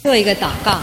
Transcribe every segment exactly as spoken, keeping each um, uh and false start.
做一个祷告。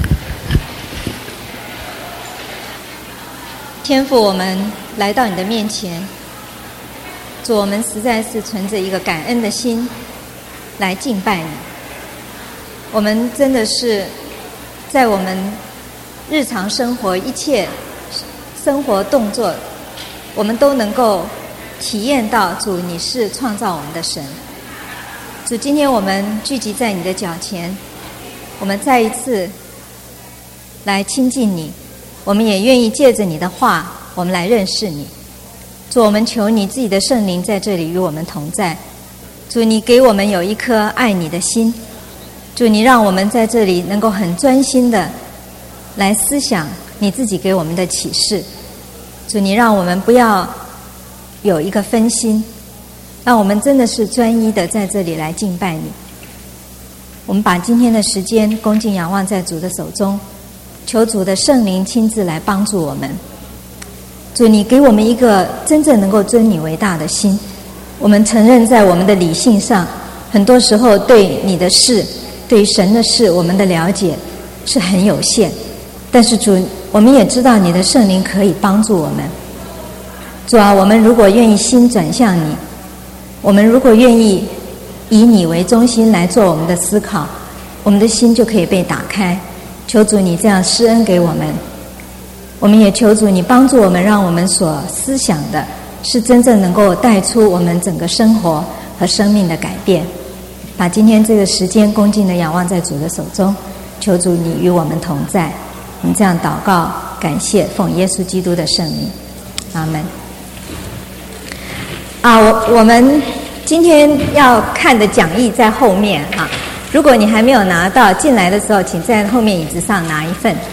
天父，我们来到你的面前，主，我们实在是存着一个感恩的心来敬拜你。我们真的是在我们日常生活一切生活动作，我们都能够体验到主你是创造我们的神。主，今天我们聚集在你的脚前，我们再一次来亲近你，我们也愿意借着你的话，我们来认识你。主，我们求你自己的圣灵在这里与我们同在。主，你给我们有一颗爱你的心。主，你让我们在这里能够很专心的来思想你自己给我们的启示。主，你让我们不要有一个分心，让我们真的是专一的在这里来敬拜你。我们把今天的时间恭敬仰望在主的手中，求主的圣灵亲自来帮助我们。主，你给我们一个真正能够尊你为大的心。我们承认在我们的理性上，很多时候对你的事，对于神的事，我们的了解是很有限。但是主，我们也知道你的圣灵可以帮助我们。主啊，我们如果愿意心转向你，我们如果愿意以你为中心来做我们的思考，我们的心就可以被打开。求主你这样施恩给我们，我们也求主你帮助我们，让我们所思想的是真正能够带出我们整个生活和生命的改变。把今天这个时间恭敬地仰望在主的手中，求主你与我们同在。我们这样祷告感谢，奉耶稣基督的圣名，阿们。啊，我我们今天要看的讲义在后面哈、啊，如果你还没有拿到，进来的时候请在后面椅子上拿一份。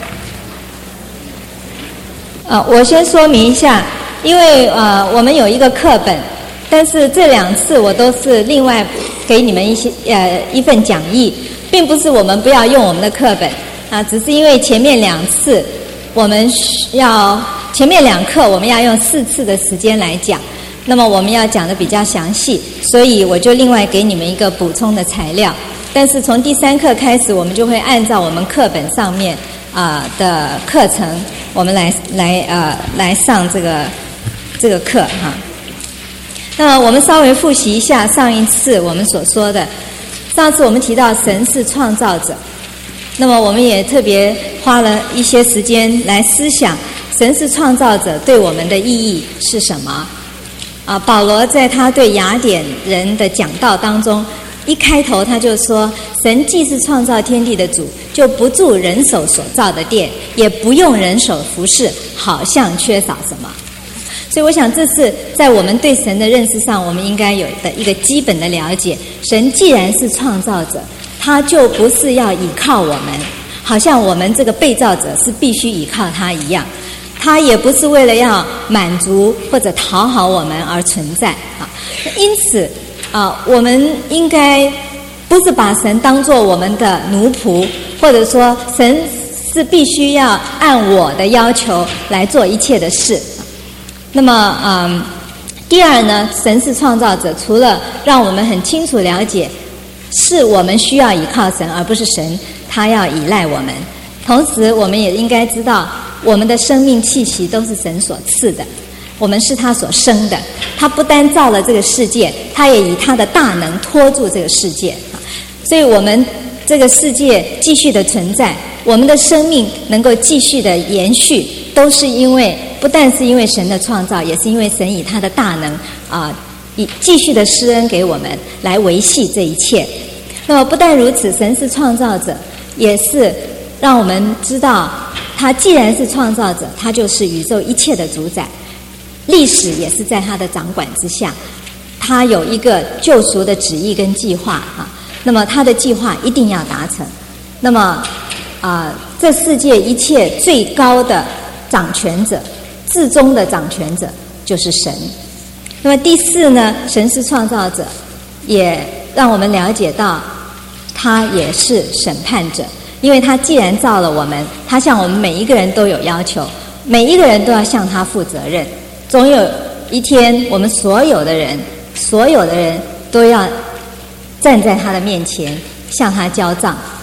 呃，我先说明一下，因为呃我们有一个课本，但是这两次我都是另外给你们一些呃一份讲义，并不是我们不要用我们的课本啊，只是因为前面两次我们要前面两课我们要用四次的时间来讲，那么我们要讲的比较详细，所以我就另外给你们一个补充的材料。但是从第三课开始，我们就会按照我们课本上面啊、呃、的课程，我们来来呃来上这个这个课哈。那么我们稍微复习一下上一次我们所说的。上次我们提到神是创造者，那么我们也特别花了一些时间来思想神是创造者对我们的意义是什么。啊，保罗在他对雅典人的讲道当中，一开头他就说，神既是创造天地的主，就不住人手所造的殿，也不用人手服侍，好像缺少什么。所以我想这是在我们对神的认识上，我们应该有的一个基本的了解。神既然是创造者，他就不是要依靠我们，好像我们这个被造者是必须依靠他一样。他也不是为了要满足或者讨好我们而存在啊，因此啊，我们应该不是把神当作我们的奴仆，或者说神是必须要按我的要求来做一切的事。那么，嗯，第二呢，神是创造者，除了让我们很清楚了解是我们需要依靠神，而不是神他要依赖我们。同时，我们也应该知道，我们的生命气息都是神所赐的，我们是他所生的。他不单造了这个世界，他也以他的大能托住这个世界。所以我们这个世界继续的存在，我们的生命能够继续的延续，都是因为不但是因为神的创造，也是因为神以他的大能啊，以继续的施恩给我们来维系这一切。那么不但如此，神是创造者，也是让我们知道，他既然是创造者，他就是宇宙一切的主宰，历史也是在他的掌管之下，他有一个救赎的旨意跟计划啊。那么他的计划一定要达成。那么啊、呃，这世界一切最高的掌权者，至终的掌权者就是神。那么第四呢，神是创造者，也让我们了解到他也是审判者。因为他既然造了我们，他向我们每一个人都有要求，每一个人都要向他负责任。总有一天，我们所有的人，所有的人都要站在他的面前，向他交账。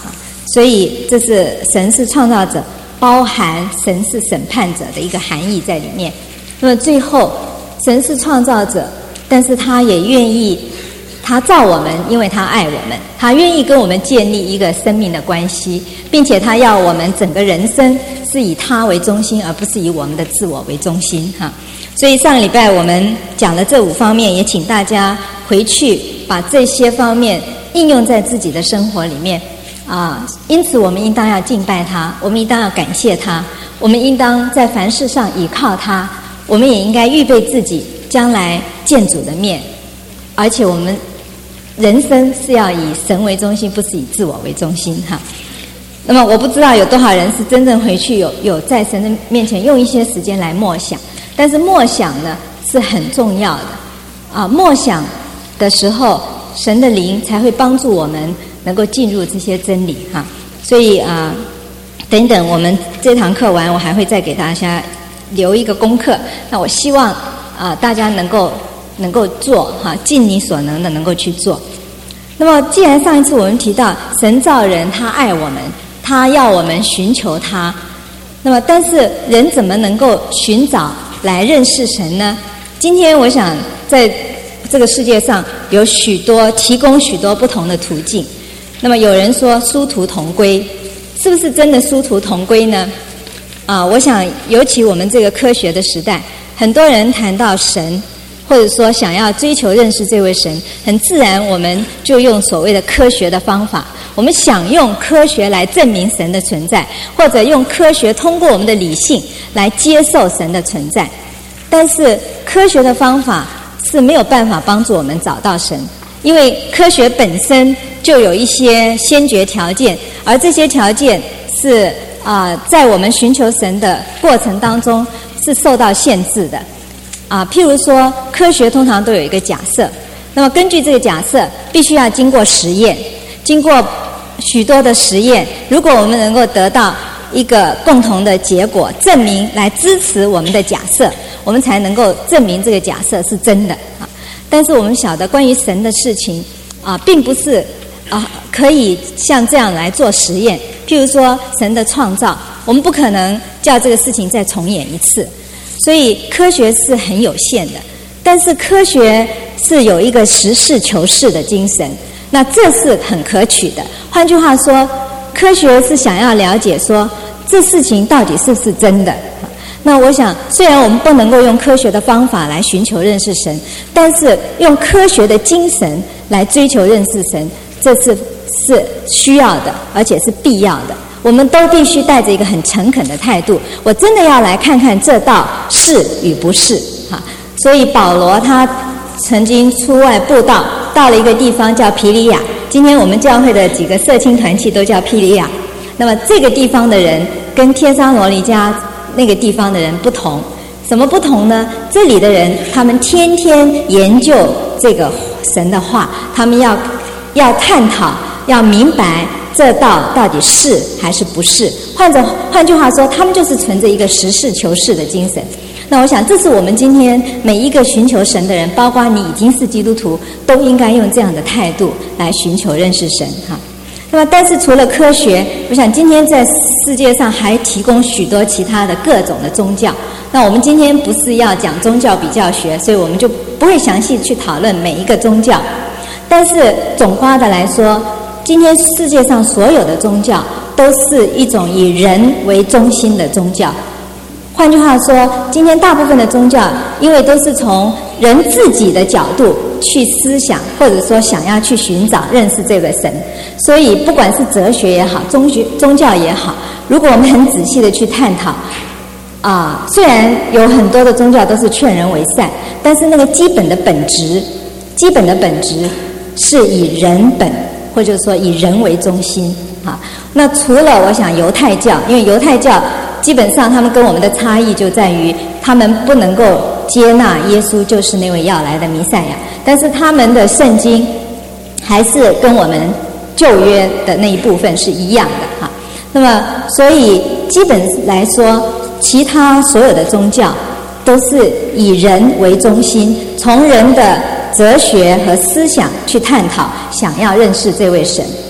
所以这是神是创造者，包含神是审判者的一个含义在里面。那么最后，神是创造者，但是他也愿意，他造我们，因为他爱我们，他愿意跟我们建立一个生命的关系，并且他要我们整个人生是以他为中心，而不是以我们的自我为中心哈。所以上个礼拜我们讲了这五方面，也请大家回去把这些方面应用在自己的生活里面啊。因此我们应当要敬拜他，我们应当要感谢他，我们应当在凡事上倚靠他，我们也应该预备自己将来见主的面，而且我们人生是要以神为中心，不是以自我为中心哈。那么我不知道有多少人是真正回去有有在神的面前用一些时间来默想，但是默想呢是很重要的啊。默想的时候，神的灵才会帮助我们能够进入这些真理哈。所以啊，等等我们这堂课完，我还会再给大家留一个功课。那我希望啊大家能够能够做哈，尽你所能的能够去做。那么既然上一次我们提到神造人，他爱我们，他要我们寻求他，那么但是人怎么能够寻找来认识神呢？今天我想在这个世界上有许多提供许多不同的途径。那么有人说殊途同归，是不是真的殊途同归呢？啊，我想尤其我们这个科学的时代，很多人谈到神，或者说想要追求认识这位神，很自然我们就用所谓的科学的方法，我们想用科学来证明神的存在，或者用科学通过我们的理性来接受神的存在。但是科学的方法是没有办法帮助我们找到神，因为科学本身就有一些先决条件，而这些条件是啊、呃，在我们寻求神的过程当中是受到限制的啊。譬如说，科学通常都有一个假设，那么根据这个假设，必须要经过实验，经过许多的实验，如果我们能够得到一个共同的结果，证明来支持我们的假设，我们才能够证明这个假设是真的啊。但是我们晓得，关于神的事情啊，并不是啊可以像这样来做实验。譬如说神的创造，我们不可能叫这个事情再重演一次，所以科学是很有限的。但是科学是有一个实事求是的精神，那这是很可取的。换句话说，科学是想要了解说这事情到底是不是真的。那我想，虽然我们不能够用科学的方法来寻求认识神，但是用科学的精神来追求认识神，这是是需要的，而且是必要的。我们都必须带着一个很诚恳的态度，我真的要来看看这道是与不是哈。所以保罗他曾经出外布道，到了一个地方叫庇哩亚，今天我们教会的几个社青团契都叫庇哩亚。那么这个地方的人跟帖撒罗尼迦那个地方的人不同，什么不同呢？这里的人他们天天研究这个神的话，他们要要探讨，要明白这道到底是还是不是。换着换句话说，他们就是存着一个实事求是的精神。那我想这是我们今天每一个寻求神的人，包括你已经是基督徒，都应该用这样的态度来寻求认识神哈。那么但是除了科学，我想今天在世界上还提供许多其他的各种的宗教。那我们今天不是要讲宗教比较学，所以我们就不会详细去讨论每一个宗教。但是总括的来说，今天世界上所有的宗教都是一种以人为中心的宗教。换句话说，今天大部分的宗教因为都是从人自己的角度去思想，或者说想要去寻找认识这个神，所以不管是哲学也好，宗学宗教也好，如果我们很仔细的去探讨啊，虽然有很多的宗教都是劝人为善，但是那个基本的本质基本的本质是以人本，或者说以人为中心啊。那除了我想犹太教，因为犹太教基本上他们跟我们的差异就在于他们不能够接纳耶稣就是那位要来的弥赛亚，但是他们的圣经还是跟我们旧约的那一部分是一样的哈。那么所以基本来说，其他所有的宗教都是以人为中心，从人的哲学和思想去探讨，想要认识这位神。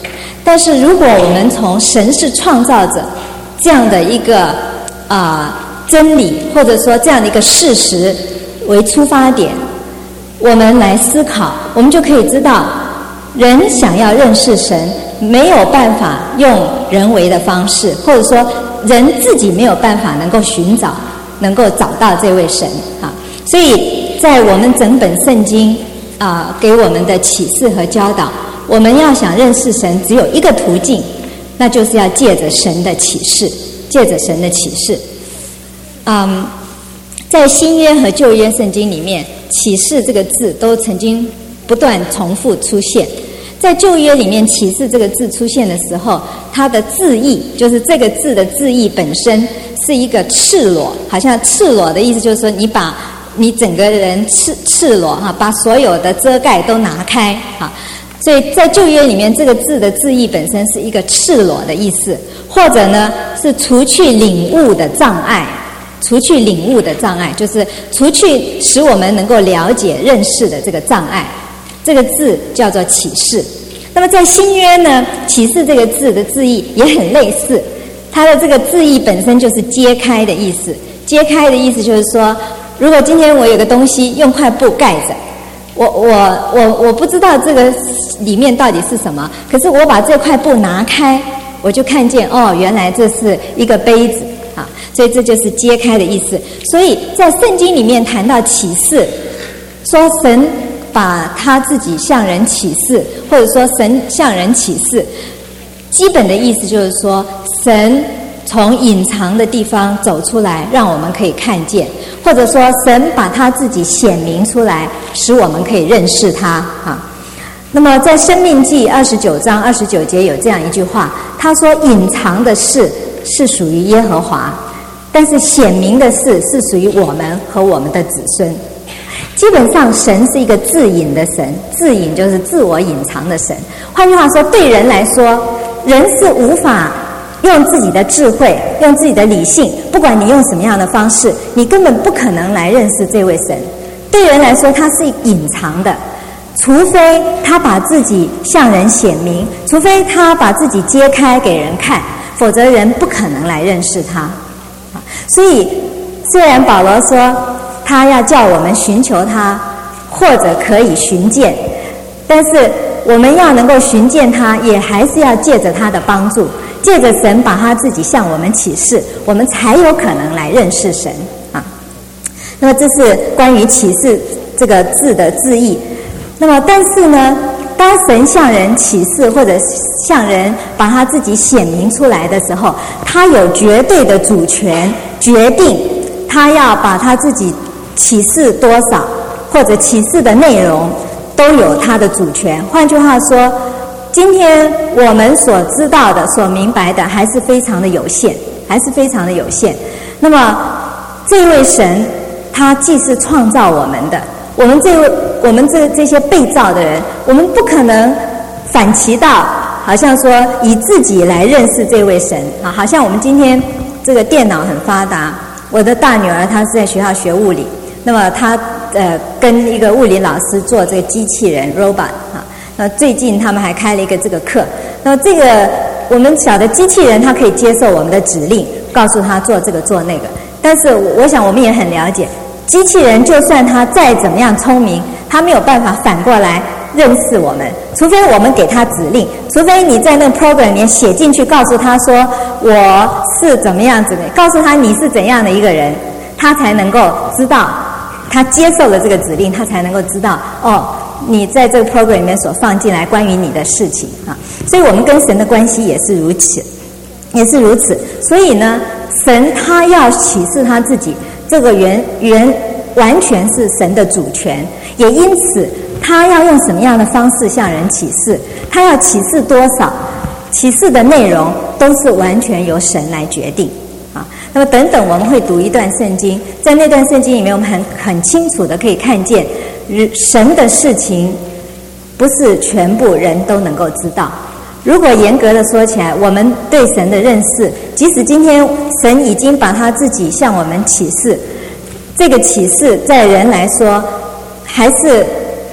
但是如果我们从神是创造者这样的一个啊、呃、真理，或者说这样的一个事实为出发点，我们来思考，我们就可以知道，人想要认识神，没有办法用人为的方式，或者说人自己没有办法能够寻找，能够找到这位神啊。所以在我们整本圣经啊、呃、给我们的启示和教导，我们要想认识神，只有一个途径，那就是要借着神的启示，借着神的启示。嗯，在新约和旧约圣经里面，启示这个字都曾经不断重复出现。在旧约里面，启示这个字出现的时候，它的字义就是这个字的字义本身是一个赤裸，好像赤裸的意思就是说你把你整个人赤赤裸哈，把所有的遮盖都拿开哈。所以在旧约里面，这个字的字义本身是一个赤裸的意思，或者呢是除去领悟的障碍，除去领悟的障碍，就是除去使我们能够了解认识的这个障碍。这个字叫做启示。那么在新约呢，启示这个字的字义也很类似，它的这个字义本身就是揭开的意思。揭开的意思就是说，如果今天我有个东西用块布盖着，我我我我不知道这个里面到底是什么，可是我把这块布拿开，我就看见哦，原来这是一个杯子啊，所以这就是揭开的意思。所以在圣经里面谈到启示，说神把他自己向人启示，或者说神向人启示，基本的意思就是说，神从隐藏的地方走出来，让我们可以看见，或者说神把他自己显明出来，使我们可以认识他啊。那么在申命记二十九章二十九节有这样一句话，他说隐藏的事是属于耶和华，但是显明的事是属于我们和我们的子孙。基本上神是一个自隐的神，自隐就是自我隐藏的神。换句话说，对人来说，人是无法用自己的智慧，用自己的理性，不管你用什么样的方式，你根本不可能来认识这位神。对人来说，他是隐藏的，除非他把自己向人显明，除非他把自己揭开给人看，否则人不可能来认识他。所以虽然保罗说他要叫我们寻求他，或者可以寻见，但是我们要能够寻见他，也还是要借着他的帮助，借着神把他自己向我们启示，我们才有可能来认识神啊。那么这是关于启示这个字的字义。那么但是呢，当神向人启示，或者向人把他自己显明出来的时候，他有绝对的主权，决定他要把他自己启示多少，或者启示的内容都有他的主权。换句话说，今天我们所知道的、所明白的还是非常的有限，还是非常的有限。那么这位神他既是创造我们的，我们这位我们这这些被造的人，我们不可能反其道，好像说以自己来认识这位神啊。好像我们今天这个电脑很发达，我的大女儿她是在学校学物理，那么她呃跟一个物理老师做这个机器人 robot 啊。那最近他们还开了一个这个课，那这个我们晓得机器人它可以接受我们的指令，告诉他做这个做那个，但是我想我们也很了解，机器人就算它再怎么样聪明，它没有办法反过来认识我们，除非我们给它指令，除非你在那个 program 里面写进去，告诉他说我是怎么样子的，告诉他你是怎样的一个人，他才能够知道，他接受了这个指令，他才能够知道哦，你在这个 program 里面所放进来关于你的事情啊。所以我们跟神的关系也是如此，也是如此。所以呢，神他要启示他自己，这个原原完全是神的主权，也因此他要用什么样的方式向人启示，他要启示多少，启示的内容都是完全由神来决定啊。那么等等我们会读一段圣经，在那段圣经里面我们很很清楚的可以看见，神的事情不是全部人都能够知道。如果严格的说起来，我们对神的认识，即使今天神已经把他自己向我们启示，这个启示在人来说还是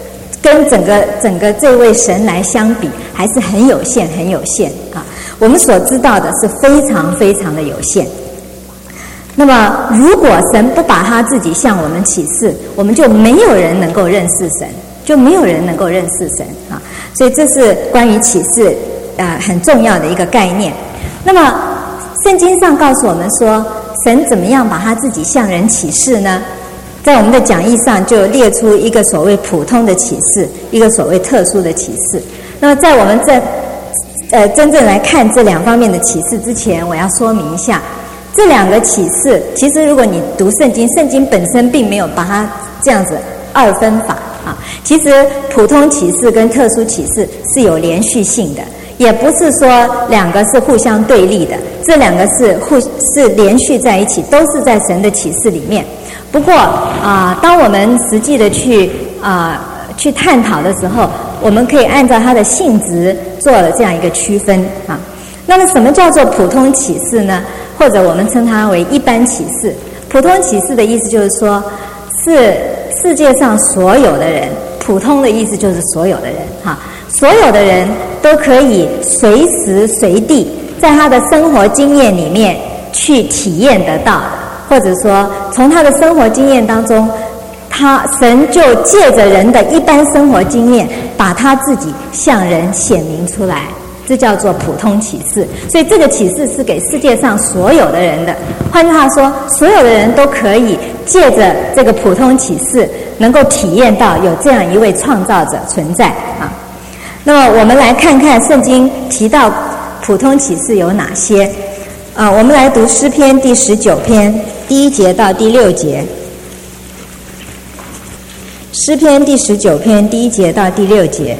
跟整个整个这位神来相比，还是很有限，很有限啊。我们所知道的是非常非常的有限。那么，如果神不把他自己向我们启示，我们就没有人能够认识神，就没有人能够认识神啊。所以这是关于启示呃很重要的一个概念。那么，圣经上告诉我们说，神怎么样把他自己向人启示呢？在我们的讲义上就列出一个所谓普通的启示，一个所谓特殊的启示。那么，在我们这呃真正来看这两方面的启示之前，我要说明一下。这两个启示，其实如果你读圣经，圣经本身并没有把它这样子二分法啊。其实普通启示跟特殊启示是有连续性的，也不是说两个是互相对立的，这两个是互是连续在一起，都是在神的启示里面。不过啊，当我们实际的去啊去探讨的时候，我们可以按照它的性质做了这样一个区分啊。那么什么叫做普通启示呢？或者我们称它为一般启示。普通启示的意思就是说，是世界上所有的人，普通的意思就是所有的人哈，所有的人都可以随时随地在他的生活经验里面去体验得到，或者说从他的生活经验当中，他神就借着人的一般生活经验，把他自己向人显明出来。这叫做普通启示，所以这个启示是给世界上所有的人的。换句话说，所有的人都可以借着这个普通启示，能够体验到有这样一位创造者存在啊。那么我们来看看圣经提到普通启示有哪些啊？我们来读诗篇第十九篇第一节到第六节。诗篇第十九篇第一节到第六节。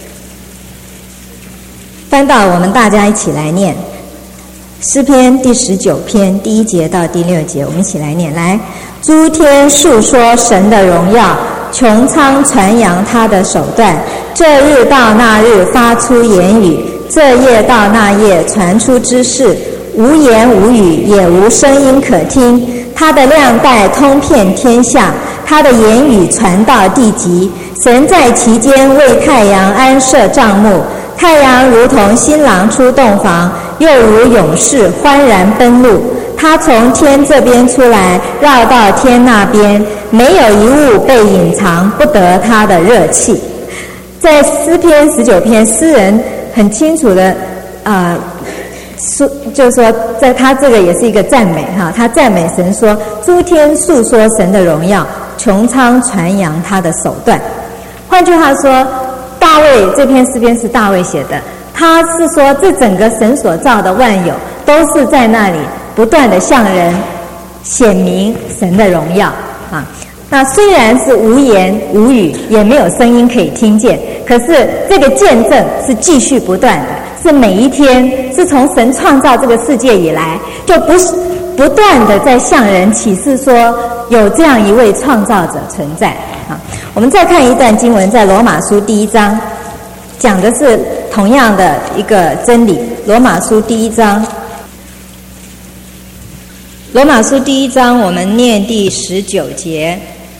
翻到我们大家一起来念诗篇第十九篇第一节到第六节，我们一起来念。来，诸天述说神的荣耀，穹苍传扬他的手段。这日到那日发出言语，这夜到那夜传出知识。无言无语，也无声音可听。他的亮带通遍天下，他的言语传到地极。神在其间为太阳安设帐幕。太阳如同新郎出洞房，又如勇士欢然奔路。他从天这边出来，绕到天那边，没有一物被隐藏，不得他的热气。在诗篇十九篇，诗人很清楚的啊，说、呃、就是说，在他这个也是一个赞美哈，他赞美神说：诸天述说神的荣耀，穹苍传扬他的手段。换句话说，大卫这篇诗篇是大卫写的，他是说这整个神所造的万有都是在那里不断的向人显明神的荣耀啊。那虽然是无言无语，也没有声音可以听见，可是这个见证是继续不断的，是每一天，是从神创造这个世界以来，就不是不断的在向人启示说有这样一位创造者存在啊。我们再看一段经文，在罗马书第一章，讲的是同样的一个真理。罗马书第一章，罗马书第一章，我们念第十九节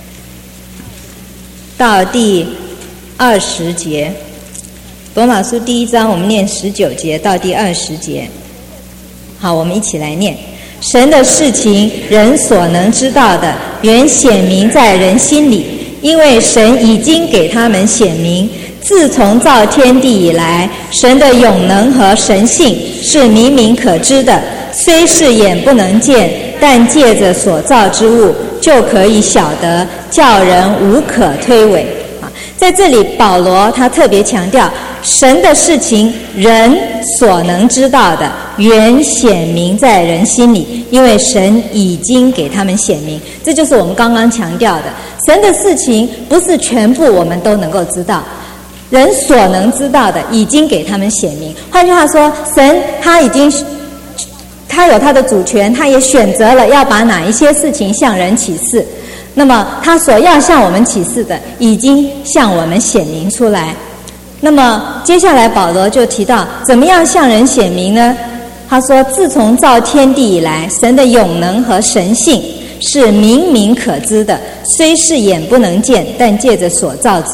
到第二十节。罗马书第一章，我们念十九节到第二十节。好，我们一起来念。神的事情，人所能知道的，原显明在人心里，因为神已经给他们显明。自从造天地以来，神的永能和神性是明明可知的，虽是眼不能见，但借着所造之物就可以晓得，叫人无可推诿。在这里保罗他特别强调，神的事情人所能知道的，原显明在人心里，因为神已经给他们显明。这就是我们刚刚强调的，神的事情不是全部我们都能够知道，人所能知道的已经给他们显明。换句话说，神他已经他有他的主权，他也选择了要把哪一些事情向人启示，那么他所要向我们启示的已经向我们显明出来。那么接下来保罗就提到怎么样向人显明呢？他说，自从造天地以来，神的永能和神性是明明可知的，虽是眼不能见，但借着所造之物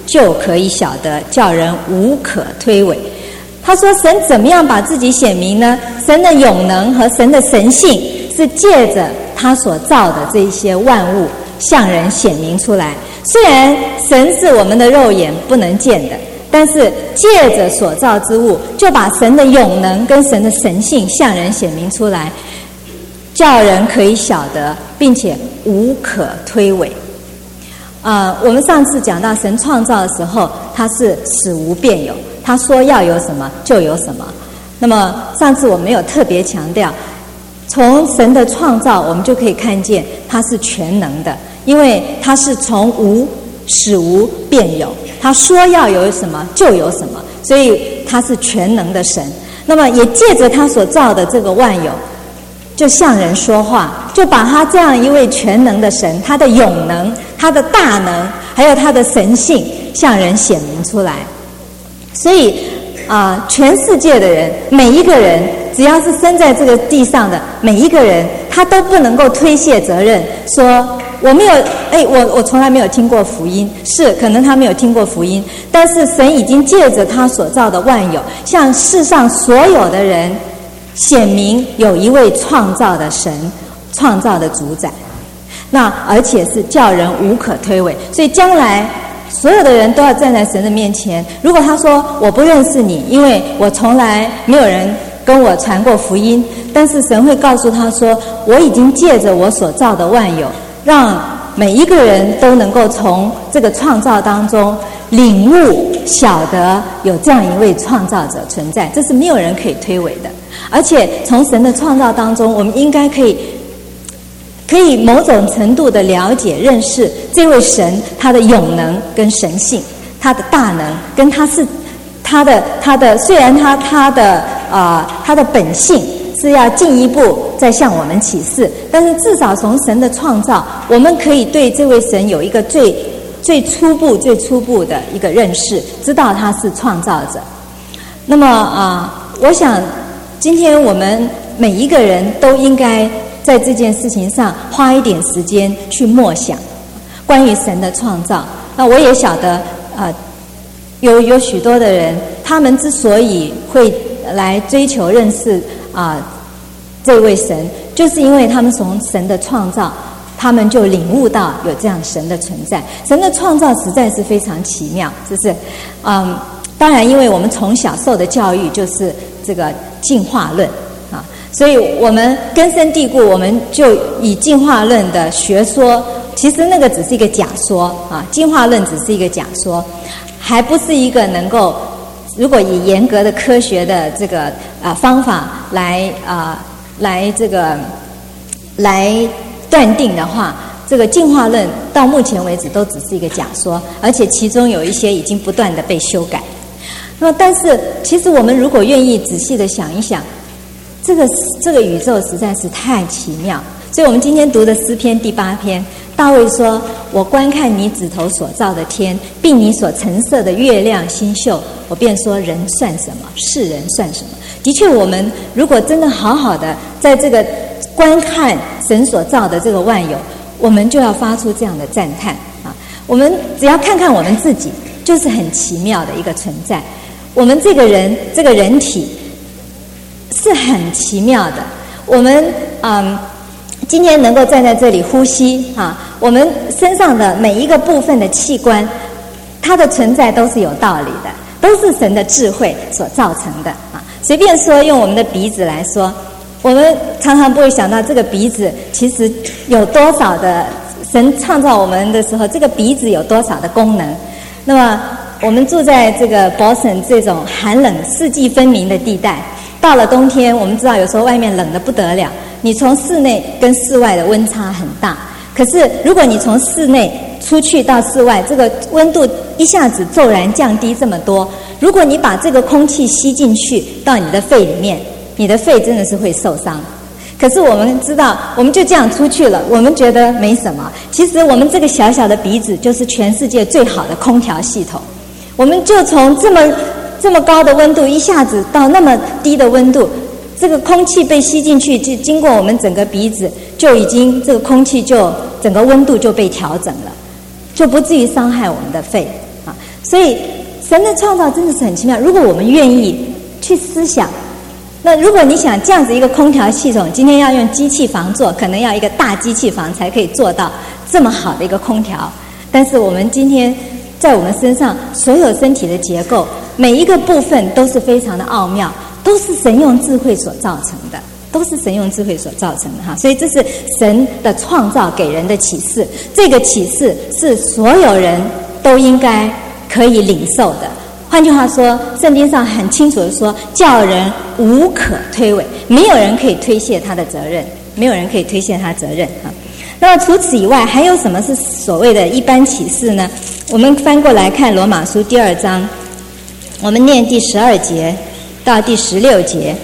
就可以晓得，叫人无可推诿。他说神怎么样把自己显明呢？神的永能和神的神性是借着他所造的这些万物向人显明出来。虽然神是我们的肉眼不能见的，但是借着所造之物，就把神的永能跟神的神性向人显明出来，叫人可以晓得，并且无可推诿。啊、呃，我们上次讲到神创造的时候，他是使无变有，他说要有什么就有什么。那么上次我没有特别强调，从神的创造我们就可以看见他是全能的，因为他是从无使无变有，他说要有什么就有什么，所以他是全能的神。那么也借着他所造的这个万有，就向人说话，就把他这样一位全能的神，他的永能，他的大能，还有他的神性向人显明出来。所以啊、呃，全世界的人，每一个人，只要是生在这个地上的每一个人，他都不能够推卸责任，说我没有，哎，我我从来没有听过福音，是可能他没有听过福音，但是神已经借着他所造的万有，向世上所有的人显明有一位创造的神，创造的主宰，那而且是叫人无可推诿。所以将来所有的人都要站在神的面前，如果他说我不认识你，因为我从来没有人跟我传过福音，但是神会告诉他说，我已经借着我所造的万有，让每一个人都能够从这个创造当中领悟晓得有这样一位创造者存在，这是没有人可以推诿的。而且从神的创造当中，我们应该可以可以某种程度的了解认识这位神，他的永能跟神性，他的大能跟他是他的他的虽然他他的啊、呃、他的本性是要进一步再向我们启示，但是至少从神的创造，我们可以对这位神有一个最最初步最初步的一个认识，知道他是创造者。那么啊、呃，我想今天我们每一个人都应该在这件事情上花一点时间去默想关于神的创造。那我也晓得啊、呃，有有许多的人，他们之所以会来追求认识啊、呃、这位神，就是因为他们从神的创造，他们就领悟到有这样神的存在。神的创造实在是非常奇妙，是不是？嗯，当然，因为我们从小受的教育就是这个进化论啊，所以我们根深蒂固，我们就以进化论的学说，其实那个只是一个假说啊，进化论只是一个假说，还不是一个能够，如果以严格的科学的这个啊方法来啊来这个来断定的话，这个进化论到目前为止都只是一个假说，而且其中有一些已经不断的被修改。那么，但是其实我们如果愿意仔细的想一想，这个这个宇宙实在是太奇妙。所以我们今天读的诗篇第八篇，大卫说：“我观看你指头所造的天，并你所陈设的月亮星宿，我便说人算什么，世人算什么。”的确，我们如果真的好好的在这个观看神所造的这个万有，我们就要发出这样的赞叹啊！我们只要看看我们自己，就是很奇妙的一个存在。我们这个人，这个人体是很奇妙的。我们嗯，今天能够站在这里呼吸啊，我们身上的每一个部分的器官，它的存在都是有道理的，都是神的智慧所造成的啊。随便说，用我们的鼻子来说，我们常常不会想到这个鼻子其实有多少的，神创造我们的时候，这个鼻子有多少的功能。那么我们住在这个 Boston 这种寒冷四季分明的地带，到了冬天，我们知道有时候外面冷得不得了，你从室内跟室外的温差很大。可是如果你从室内出去到室外，这个温度一下子骤然降低这么多，如果你把这个空气吸进去到你的肺里面，你的肺真的是会受伤。可是我们知道，我们就这样出去了，我们觉得没什么。其实我们这个小小的鼻子就是全世界最好的空调系统。我们就从这么这么高的温度一下子到那么低的温度，这个空气被吸进去，就经过我们整个鼻子，就已经这个空气就整个温度就被调整了，就不至于伤害我们的肺啊。 所以神的创造真的是很奇妙，如果我们愿意去思想，那如果你想这样子一个空调系统，今天要用机器房做，可能要一个大机器房才可以做到这么好的一个空调。但是我们今天在我们身上所有身体的结构，每一个部分都是非常的奥妙，都是神用智慧所造成的，都是神用智慧所造成的哈。所以这是神的创造给人的启示，这个启示是所有人都应该可以领受的。换句话说，圣经上很清楚的说，叫人无可推诿，没有人可以推卸他的责任，没有人可以推卸他责任啊。那么除此以外，还有什么是所谓的一般启示呢？我们翻过来看罗马书第二章，我们念第十二节到第十六节，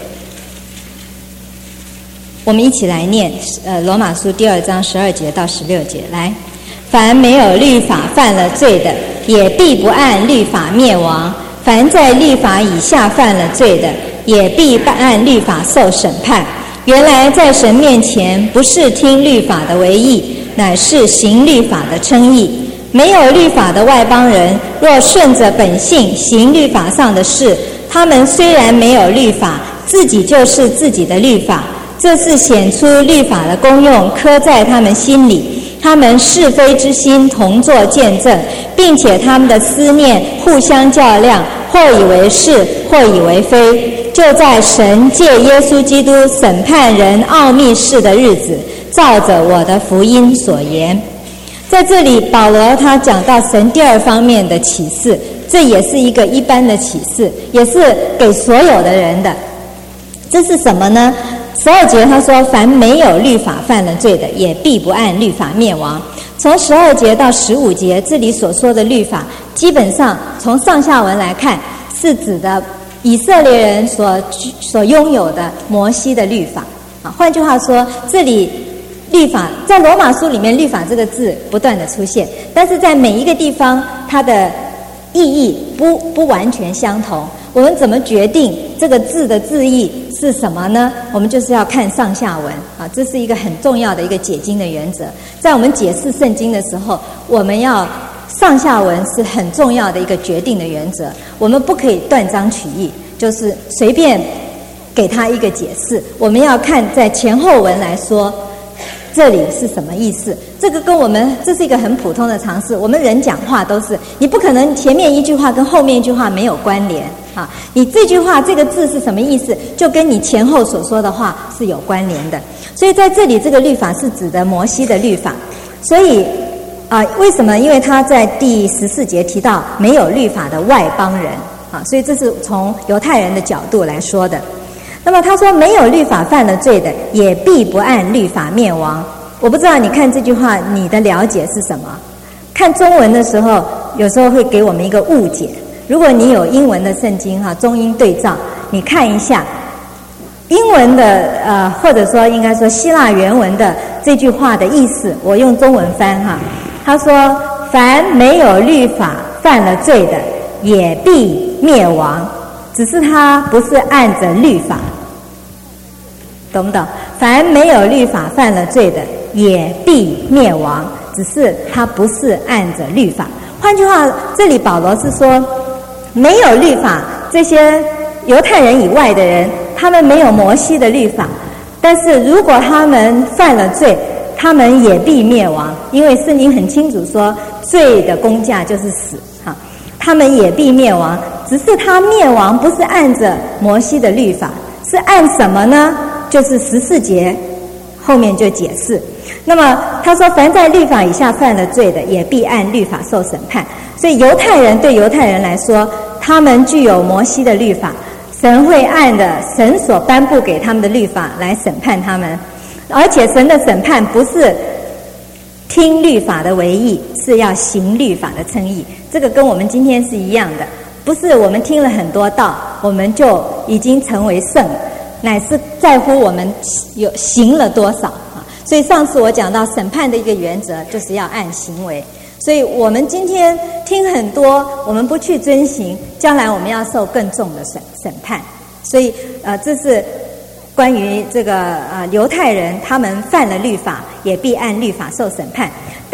我们一起来念呃罗马书第二章十二节到十六节。来，凡没有律法犯了罪的，也必不按律法灭亡；凡在律法以下犯了罪的，也必不按律法受审判。原来在神面前，不是听律法的为义，乃是行律法的称义。没有律法的外邦人，若顺着本性行律法上的事，他们虽然没有律法，自己就是自己的律法。这是显出律法的功用刻在他们心里，他们是非之心同作见证，并且他们的思念互相较量，或以为是，或以为非。就在神借耶稣基督审判人奥秘事的日子，照着我的福音所言。在这里保罗他讲到神第二方面的启示，这也是一个一般的启示，也是给所有的人的。这是什么呢？十二节他说，凡没有律法犯了罪的，也必不按律法灭亡。从十二节到十五节，这里所说的律法，基本上从上下文来看，是指的以色列人所所拥有的摩西的律法啊。换句话说，这里律法在罗马书里面，律法这个字不断的出现，但是在每一个地方，它的意义不不完全相同。我们怎么决定这个字的字义是什么呢？我们就是要看上下文啊，这是一个很重要的一个解经的原则。在我们解释圣经的时候，我们要上下文是很重要的一个决定的原则，我们不可以断章取义，就是随便给他一个解释。我们要看在前后文来说，这里是什么意思？这个跟我们这是一个很普通的常识。我们人讲话都是，你不可能前面一句话跟后面一句话没有关联啊。你这句话这个字是什么意思，就跟你前后所说的话是有关联的。所以在这里，这个律法是指的摩西的律法。所以啊，为什么？因为他在第十四节提到没有律法的外邦人啊，所以这是从犹太人的角度来说的。那么他说，没有律法犯了罪的，也必不按律法灭亡。我不知道你看这句话你的了解是什么？看中文的时候，有时候会给我们一个误解。如果你有英文的圣经哈，中英对照，你看一下英文的呃，或者说应该说希腊原文的这句话的意思，我用中文翻哈。他说，凡没有律法犯了罪的，也必灭亡。只是他不是按着律法，懂不懂？凡没有律法犯了罪的，也必灭亡。只是他不是按着律法。换句话，这里保罗是说，没有律法，这些犹太人以外的人，他们没有摩西的律法，但是如果他们犯了罪，他们也必灭亡。因为圣经很清楚说，罪的工价就是死哈，他们也必灭亡。只是他灭亡不是按着摩西的律法，是按什么呢？就是十四节后面就解释。那么他说，凡在律法以下犯了罪的，也必按律法受审判。所以犹太人对犹太人来说，他们具有摩西的律法，神会按着神所颁布给他们的律法来审判他们。而且神的审判不是听律法的为义，是要行律法的称义。这个跟我们今天是一样的，不是我们听了很多道，我们就已经成为圣，乃是在乎我们有行了多少啊。所以上次我讲到审判的一个原则，就是要按行为。所以我们今天听很多，我们不去遵行，将来我们要受更重的审审判。所以呃，这是关于这个呃犹太人，他们犯了律法，也必按律法受审判。但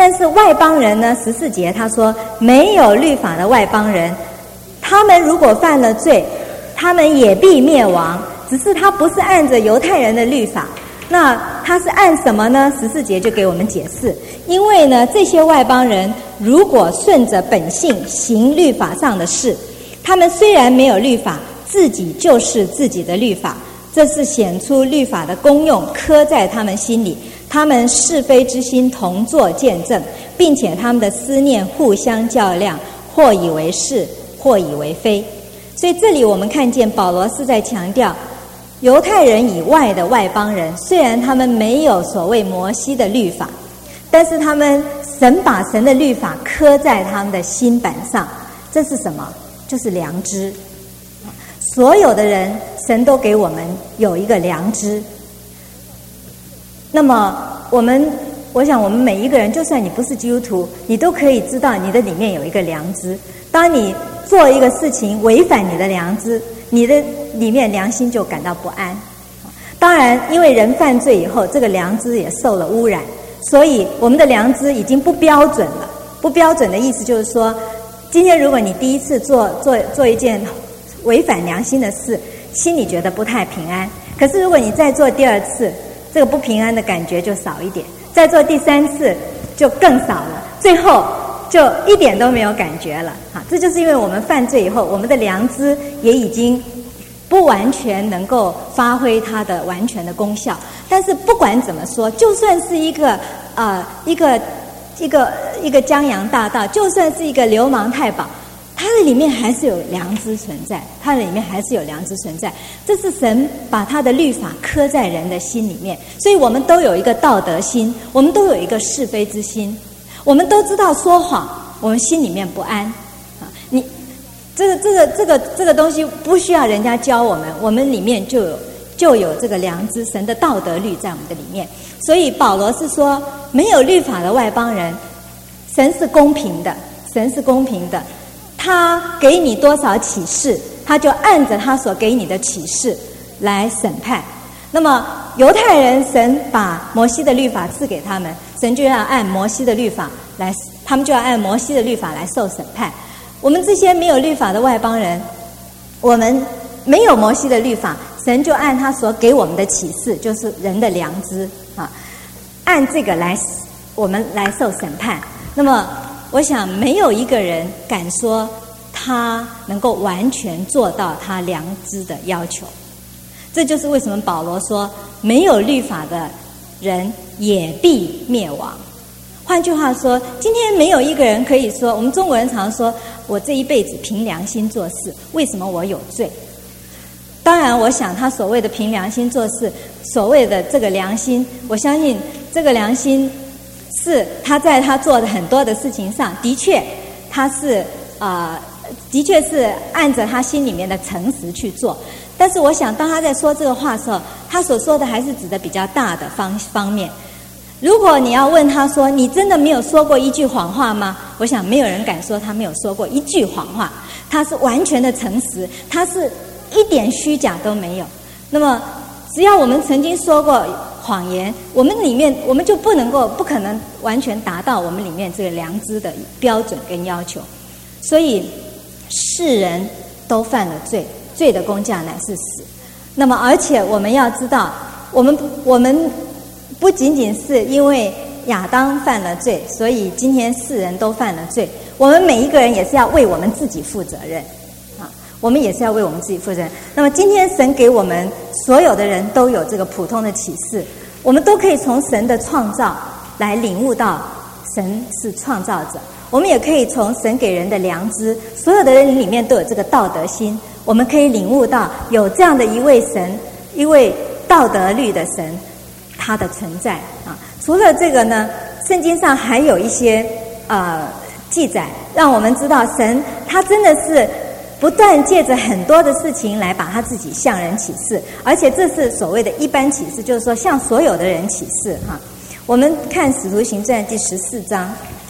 但是外邦人呢，十四节他说没有律法的外邦人，他们如果犯了罪，他们也必灭亡，只是他不是按着犹太人的律法，那他是按什么呢？十四节就给我们解释，因为呢这些外邦人如果顺着本性行律法上的事，他们虽然没有律法，自己就是自己的律法，这是显出律法的功用刻在他们心里，他们是非之心同作见证，并且他们的思念互相较量，或以为是，或以为非。所以这里我们看见保罗是在强调，犹太人以外的外邦人，虽然他们没有所谓摩西的律法，但是他们神把神的律法刻在他们的心板上，这是什么？就是良知。所有的人，神都给我们有一个良知。那么我们我想我们每一个人，就算你不是基督徒，你都可以知道你的里面有一个良知。当你做一个事情违反你的良知，你的里面良心就感到不安。当然因为人犯罪以后，这个良知也受了污染，所以我们的良知已经不标准了。不标准的意思就是说，今天如果你第一次做做做一件违反良心的事，心里觉得不太平安，可是如果你再做第二次，这个不平安的感觉就少一点，再做第三次就更少了，最后就一点都没有感觉了。好，这就是因为我们犯罪以后，我们的良知也已经不完全能够发挥它的完全的功效。但是不管怎么说，就算是一个呃一个一个一个江洋大盗，就算是一个流氓太保，它的里面还是有良知存在，它的里面还是有良知存在。这是神把他的律法刻在人的心里面，所以我们都有一个道德心，我们都有一个是非之心，我们都知道说谎，我们心里面不安。啊，你这个这个这个这个东西不需要人家教我们，我们里面就有就有这个良知，神的道德律在我们的里面。所以保罗是说，没有律法的外邦人，神是公平的，神是公平的。他给你多少启示，他就按着他所给你的启示来审判。那么犹太人，神把摩西的律法赐给他们，神就要按摩西的律法来，他们就要按摩西的律法来受审判。我们这些没有律法的外邦人，我们没有摩西的律法，神就按他所给我们的启示，就是人的良知啊，按这个来我们来受审判。那么我想没有一个人敢说他能够完全做到他良知的要求。这就是为什么保罗说没有律法的人也必灭亡。换句话说，今天没有一个人可以说，我们中国人常说我这一辈子凭良心做事，为什么我有罪？当然我想他所谓的凭良心做事，所谓的这个良心，我相信这个良心是他在他做的很多的事情上，的确他是呃，的确是按着他心里面的诚实去做。但是我想当他在说这个话的时候，他所说的还是指的比较大的方方面。如果你要问他说，你真的没有说过一句谎话吗？我想没有人敢说他没有说过一句谎话，他是完全的诚实，他是一点虚假都没有。那么只要我们曾经说过谎言，我们里面我们就不能够不可能完全达到我们里面这个良知的标准跟要求。所以世人都犯了罪，罪的工价乃是死。那么而且我们要知道，我们我们不仅仅是因为亚当犯了罪，所以今天世人都犯了罪，我们每一个人也是要为我们自己负责任啊，我们也是要为我们自己负责任。那么今天神给我们所有的人都有这个普通的启示，我们都可以从神的创造来领悟到神是创造者，我们也可以从神给人的良知，所有的人里面都有这个道德心，我们可以领悟到有这样的一位神，一位道德律的神，他的存在啊。除了这个呢，圣经上还有一些呃记载，让我们知道神他真的是不断借着很多的事情来把他自己向人启示，而且这是所谓的一般启示，就是说向所有的人启示哈。我们看使徒行传第十四章，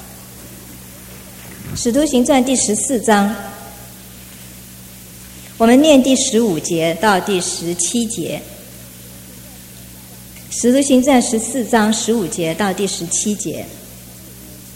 使徒行传第十四章，我们念第十五节到第十七节。使徒行传十四章十五节到第十七节，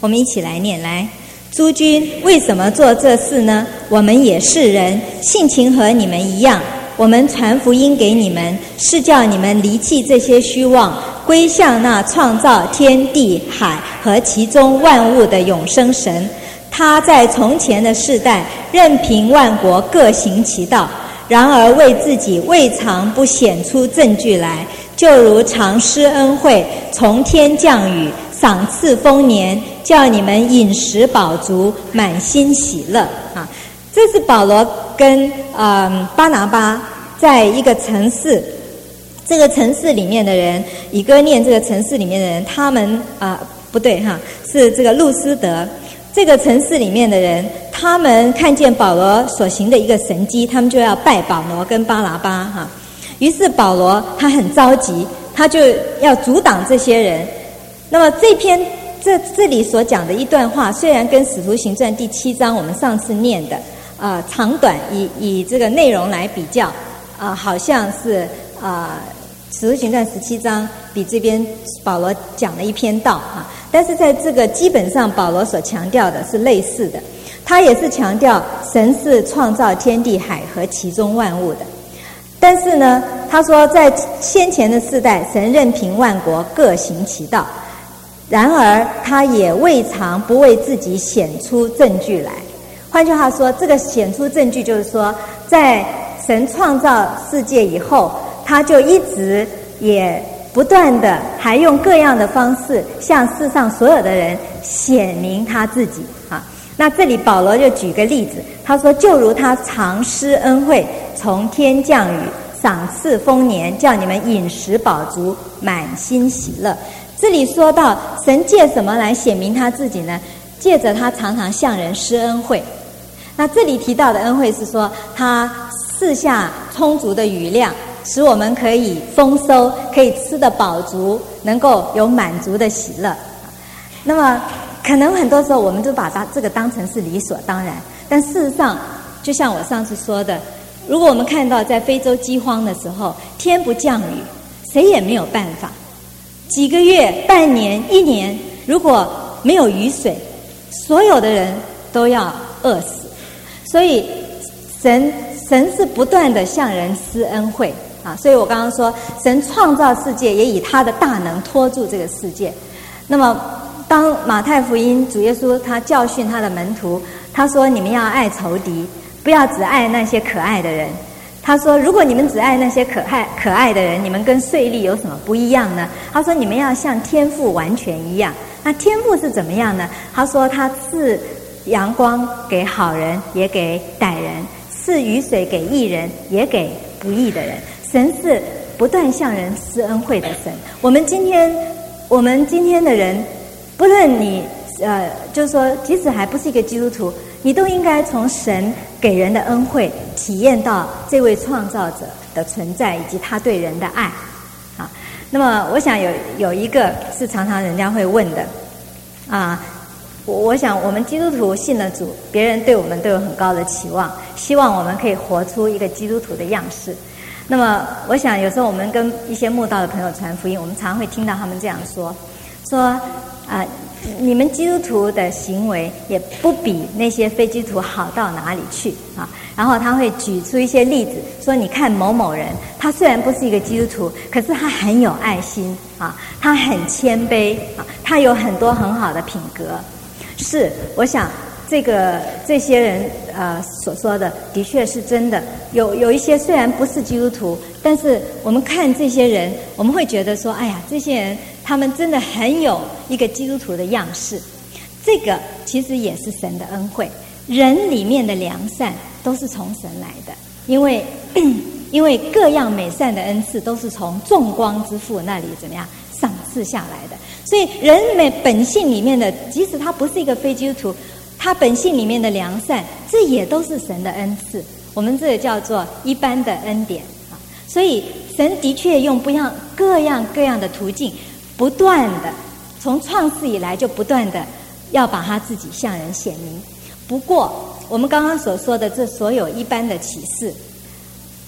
我们一起来念来。诸君为什么做这事呢？我们也是人，性情和你们一样。我们传福音给你们，是叫你们离弃这些虚妄，归向那创造天地海和其中万物的永生神。他在从前的世代，任凭万国各行其道，然而为自己未尝不显出证据来，就如常施恩惠，从天降雨，赏赐丰年，叫你们饮食饱足，满心喜乐。啊，这是保罗跟呃巴拿巴在一个城市，这个城市里面的人，以哥念这个城市里面的人，他们啊、呃、不对哈，是这个路斯德这个城市里面的人，他们看见保罗所行的一个神迹，他们就要拜保罗跟巴拿巴哈。于是保罗他很着急，他就要阻挡这些人。那么这篇这这里所讲的一段话，虽然跟使徒行传第七章我们上次念的啊、呃、长短以以这个内容来比较啊、呃，好像是啊、呃、使徒行传十七章比这边保罗讲了一篇道啊，但是在这个基本上保罗所强调的是类似的，他也是强调神是创造天地海和其中万物的。但是呢，他说在先前的世代，神任凭万国各行其道，然而他也未尝不为自己显出证据来。换句话说，这个显出证据就是说，在神创造世界以后，他就一直也不断的还用各样的方式向世上所有的人显明他自己啊。那这里保罗就举个例子，他说就如他常施恩惠，从天降雨，赏赐丰年，叫你们饮食饱足，满心喜乐。这里说到神借什么来显明他自己呢？借着他常常向人施恩惠。那这里提到的恩惠是说他赐下充足的雨量，使我们可以丰收，可以吃得饱足，能够有满足的喜乐。那么可能很多时候我们就把它这个当成是理所当然，但事实上就像我上次说的，如果我们看到在非洲饥荒的时候，天不降雨，谁也没有办法，几个月、半年、一年，如果没有雨水，所有的人都要饿死。所以神神是不断的向人施恩惠啊，所以我刚刚说神创造世界，也以他的大能托住这个世界。那么当马太福音主耶稣他教训他的门徒，他说你们要爱仇敌，不要只爱那些可爱的人。他说如果你们只爱那些可爱可爱的人，你们跟税吏有什么不一样呢？他说你们要像天父完全一样。那天父是怎么样呢？他说他赐阳光给好人也给歹人，赐雨水给义人也给不义的人。神是不断向人施恩惠的神。我们今天我们今天的人，不论你呃，就是说即使还不是一个基督徒，你都应该从神给人的恩惠体验到这位创造者的存在以及他对人的爱啊。那么我想有有一个是常常人家会问的啊，我我想我们基督徒信了主，别人对我们都有很高的期望，希望我们可以活出一个基督徒的样式。那么我想有时候我们跟一些慕道的朋友传福音，我们常常会听到他们这样说说啊，你们基督徒的行为也不比那些非基督徒好到哪里去啊。然后他会举出一些例子，说你看某某人，他虽然不是一个基督徒，可是他很有爱心啊，他很谦卑啊，他有很多很好的品格。是，我想这个这些人呃所说的的确是真的。有有一些虽然不是基督徒，但是我们看这些人，我们会觉得说，哎呀，这些人他们真的很有一个基督徒的样式。这个其实也是神的恩惠，人里面的良善都是从神来的，因为因为各样美善的恩赐都是从众光之父那里怎么样赏赐下来的。所以人们本性里面的，即使他不是一个非基督徒，他本性里面的良善，这也都是神的恩赐。我们这个叫做一般的恩典啊。所以神的确用不样各样各样的途径，不断的从创世以来就不断的要把他自己向人显明。不过我们刚刚所说的这所有一般的启示，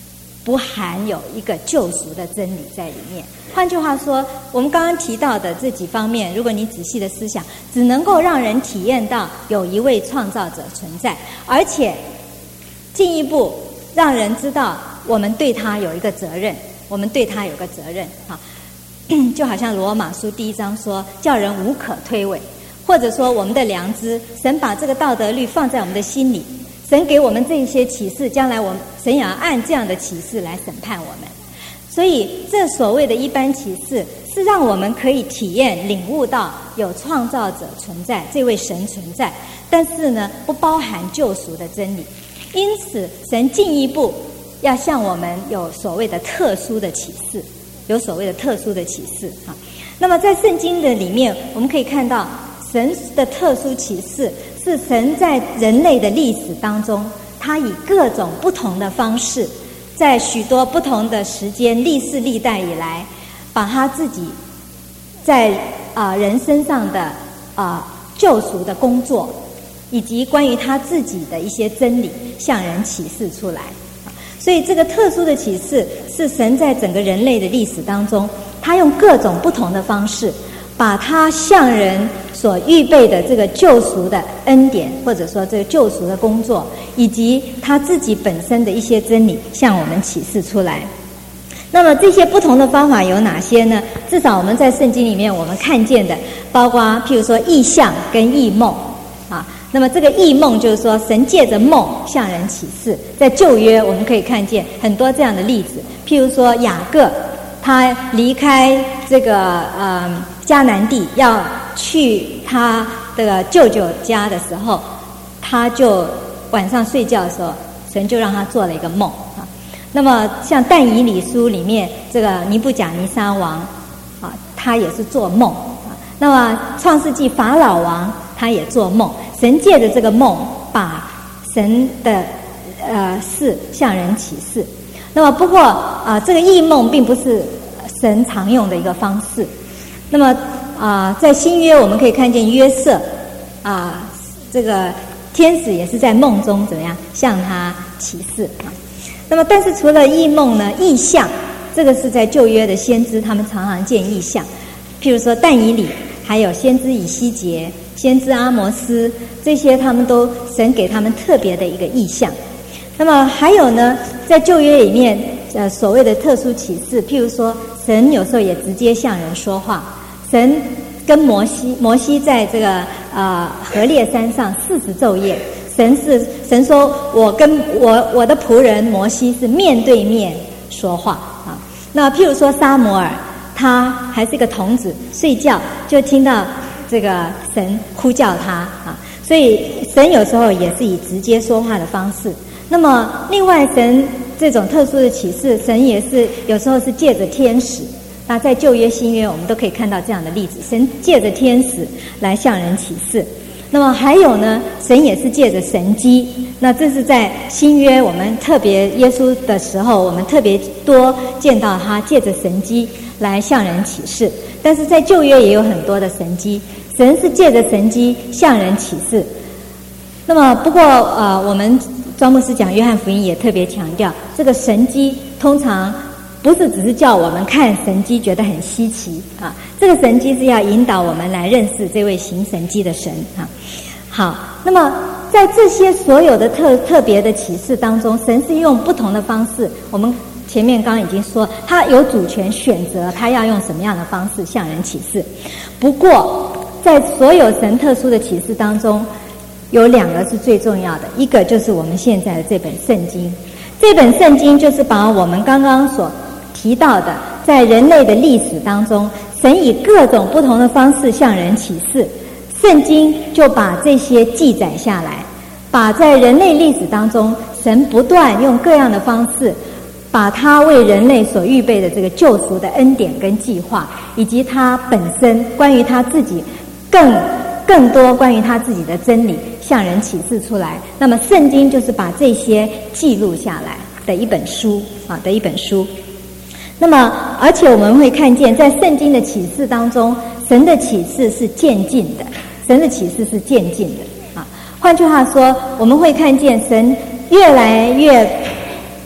不含有一个救赎的真理在里面。换句话说，我们刚刚提到的这几方面，如果你仔细的思想，只能够让人体验到有一位创造者存在，而且进一步让人知道我们对他有一个责任，我们对他有个责任啊，就好像罗马书第一章说，叫人无可推诿，或者说我们的良知，神把这个道德律放在我们的心里，神给我们这些启示，将来我们神也要按这样的启示来审判我们。所以这所谓的一般启示，是让我们可以体验领悟到有创造者存在，这位神存在，但是呢不包含救赎的真理。因此神进一步要向我们有所谓的特殊的启示，有所谓的特殊的启示啊。那么在圣经的里面，我们可以看到神的特殊启示是神在人类的历史当中，他以各种不同的方式，在许多不同的时间历世历代以来，把他自己在啊、呃、人身上的啊、呃、救赎的工作，以及关于他自己的一些真理向人启示出来。所以这个特殊的启示是神在整个人类的历史当中，他用各种不同的方式，把他向人所预备的这个救赎的恩典，或者说这个救赎的工作，以及他自己本身的一些真理向我们启示出来。那么这些不同的方法有哪些呢？至少我们在圣经里面我们看见的，包括譬如说异象跟异梦啊。那么这个异梦就是说神借着梦向人启示，在旧约我们可以看见很多这样的例子，譬如说雅各他离开这个呃迦南地要去他的舅舅家的时候，他就晚上睡觉的时候，神就让他做了一个梦啊。那么像但以理书里面这个尼布甲尼撒王啊，他也是做梦啊。那么创世纪法老王他也做梦，神借着这个梦把神的呃事向人启示。那么不过啊、呃，这个异梦并不是神常用的一个方式。那么啊、呃，在新约我们可以看见约瑟啊、呃，这个天使也是在梦中怎么样向他启示啊。那么但是除了异梦呢，异象这个是在旧约的先知他们常常见异象，譬如说但以理，还有先知以西结、先知阿摩斯，这些他们都神给他们特别的一个异象。那么还有呢，在旧约里面呃所谓的特殊启示，譬如说神有时候也直接向人说话。神跟摩西，摩西在这个呃何烈山上四十昼夜，神是神说我跟我我的仆人摩西是面对面说话啊。那譬如说撒母耳，他还是个童子，睡觉就听到这个神呼叫他啊，所以神有时候也是以直接说话的方式。那么另外神这种特殊的启示，神也是有时候是借着天使。那在旧约新约我们都可以看到这样的例子，神借着天使来向人启示。那么还有呢，神也是借着神迹。那这是在新约我们特别耶稣的时候，我们特别多见到他借着神迹来向人启示。但是在旧约也有很多的神迹，神是借着神迹向人启示。那么不过呃，我们庄牧师讲约翰福音也特别强调，这个神迹通常不是只是叫我们看神迹觉得很稀奇啊，这个神迹是要引导我们来认识这位行神迹的神啊。好，那么在这些所有的特特别的启示当中，神是用不同的方式，我们前面刚刚已经说他有主权选择他要用什么样的方式向人启示。不过在所有神特殊的启示当中，有两个是最重要的，一个就是我们现在的这本圣经。这本圣经就是把我们刚刚所提到的，在人类的历史当中，神以各种不同的方式向人启示，圣经就把这些记载下来，把在人类历史当中神不断用各样的方式，把他为人类所预备的这个救赎的恩典跟计划，以及他本身关于他自己更更多关于他自己的真理向人启示出来。那么圣经就是把这些记录下来的一本书啊的一本书。那么而且我们会看见在圣经的启示当中，神的启示是渐进的，神的启示是渐进的啊。换句话说，我们会看见神越来越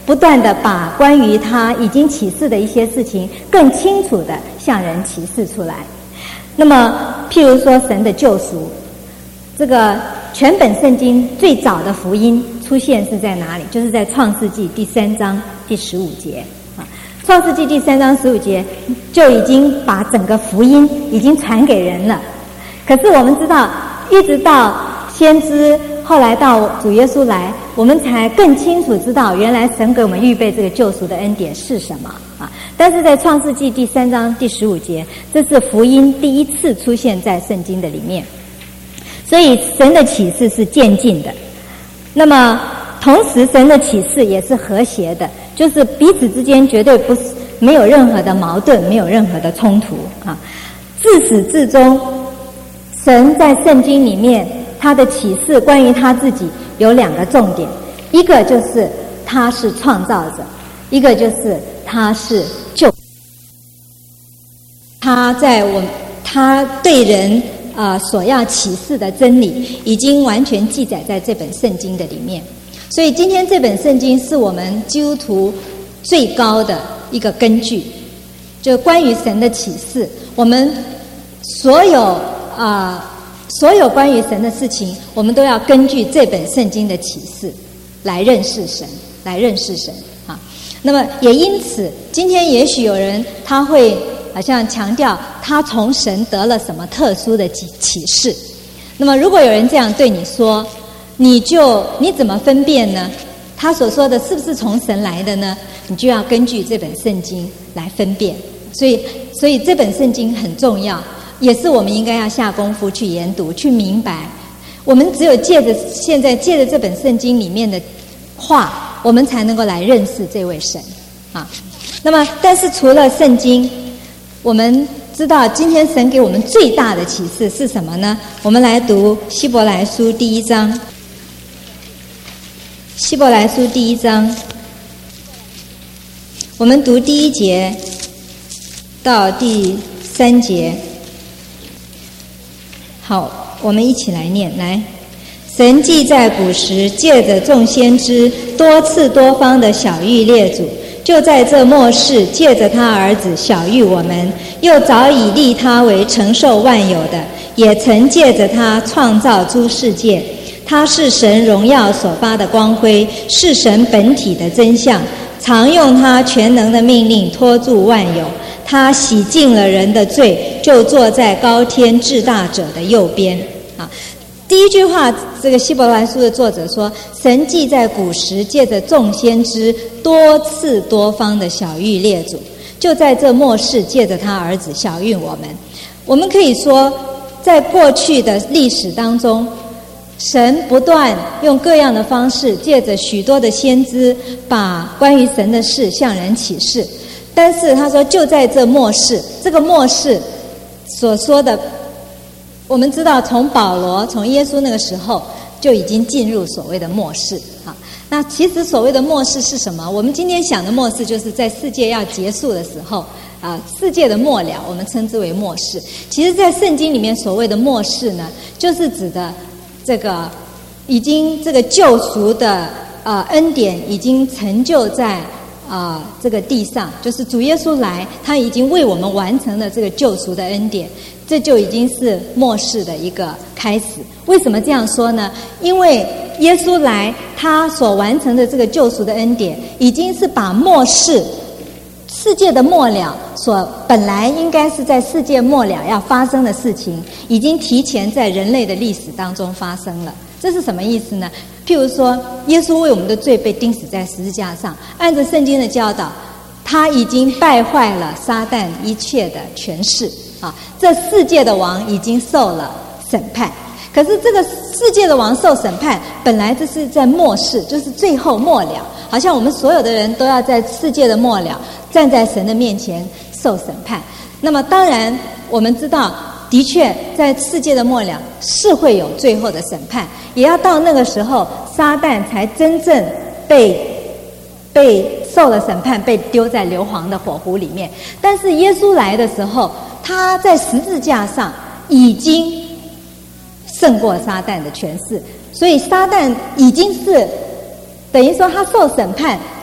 不断的把关于他已经启示的一些事情更清楚的向人启示出来。那么譬如说神的救赎，这个全本圣经最早的福音出现是在哪里？就是在创世纪第三章第十五节啊。创世纪第三章十五节就已经把整个福音已经传给人了。可是我们知道，一直到先知后来到主耶稣来，我们才更清楚知道原来神给我们预备这个救赎的恩典是什么啊！但是在创世纪第三章第十五节，这是福音第一次出现在圣经的里面。所以神的启示是渐进的，那么同时神的启示也是和谐的，就是彼此之间绝对不是没有任何的矛盾，没有任何的冲突啊！自始至终，神在圣经里面他的启示关于他自己有两个重点，一个就是他是创造者，一个就是他是救。他在我他对人啊、呃、所要启示的真理已经完全记载在这本圣经的里面。所以今天这本圣经是我们基督徒最高的一个根据，就关于神的启示，我们所有啊、呃所有关于神的事情，我们都要根据这本圣经的启示来认识神，来认识神啊。那么也因此，今天也许有人他会好像强调他从神得了什么特殊的启示。那么如果有人这样对你说，你就你怎么分辨呢？他所说的是不是从神来的呢？你就要根据这本圣经来分辨。所以，所以这本圣经很重要。也是我们应该要下功夫去研读，去明白。我们只有借着现在借着这本圣经里面的话，我们才能够来认识这位神啊。那么，但是除了圣经，我们知道今天神给我们最大的启示是什么呢？我们来读希伯来书第一章。希伯来书第一章，我们读第一节到第三节。好，我们一起来念。来，神既在古时借着众先知多次多方的晓谕列祖，就在这末世借着他儿子晓谕我们，又早已立他为承受万有的，也曾借着他创造诸世界。他是神荣耀所发的光辉，是神本体的真相，常用他全能的命令托住万有。他洗净了人的罪，就坐在高天至大者的右边。啊，第一句话，这个希伯来书的作者说，神既在古时借着众先知多次多方的晓谕列祖，就在这末世借着他儿子晓谕我们。我们可以说，在过去的历史当中，神不断用各样的方式，借着许多的先知，把关于神的事向人启示。但是他说，就在这末世，这个末世所说的，我们知道从保罗、从耶稣那个时候就已经进入所谓的末世啊。那其实所谓的末世是什么？我们今天想的末世，就是在世界要结束的时候啊，世界的末了，我们称之为末世。其实，在圣经里面所谓的末世呢，就是指的这个已经这个救赎的呃恩典已经成就在。啊、呃，这个地上就是主耶稣来，他已经为我们完成了这个救赎的恩典，这就已经是末世的一个开始。为什么这样说呢？因为耶稣来，他所完成的这个救赎的恩典，已经是把末世世界的末了所本来应该是在世界末了要发生的事情，已经提前在人类的历史当中发生了。这是什么意思呢？譬如说，耶稣为我们的罪被钉死在十字架上，按照圣经的教导，他已经败坏了撒旦一切的权势啊！这世界的王已经受了审判。可是这个世界的王受审判，本来这是在末世，就是最后末了，好像我们所有的人都要在世界的末了站在神的面前受审判。那么当然我们知道，的确在世界的末了是会有最后的审判，也要到那个时候，撒旦才真正被被受了审判，被丢在硫磺的火湖里面。但是耶稣来的时候，他在十字架上已经胜过撒旦的权势，所以撒旦已经是等于说他受审判，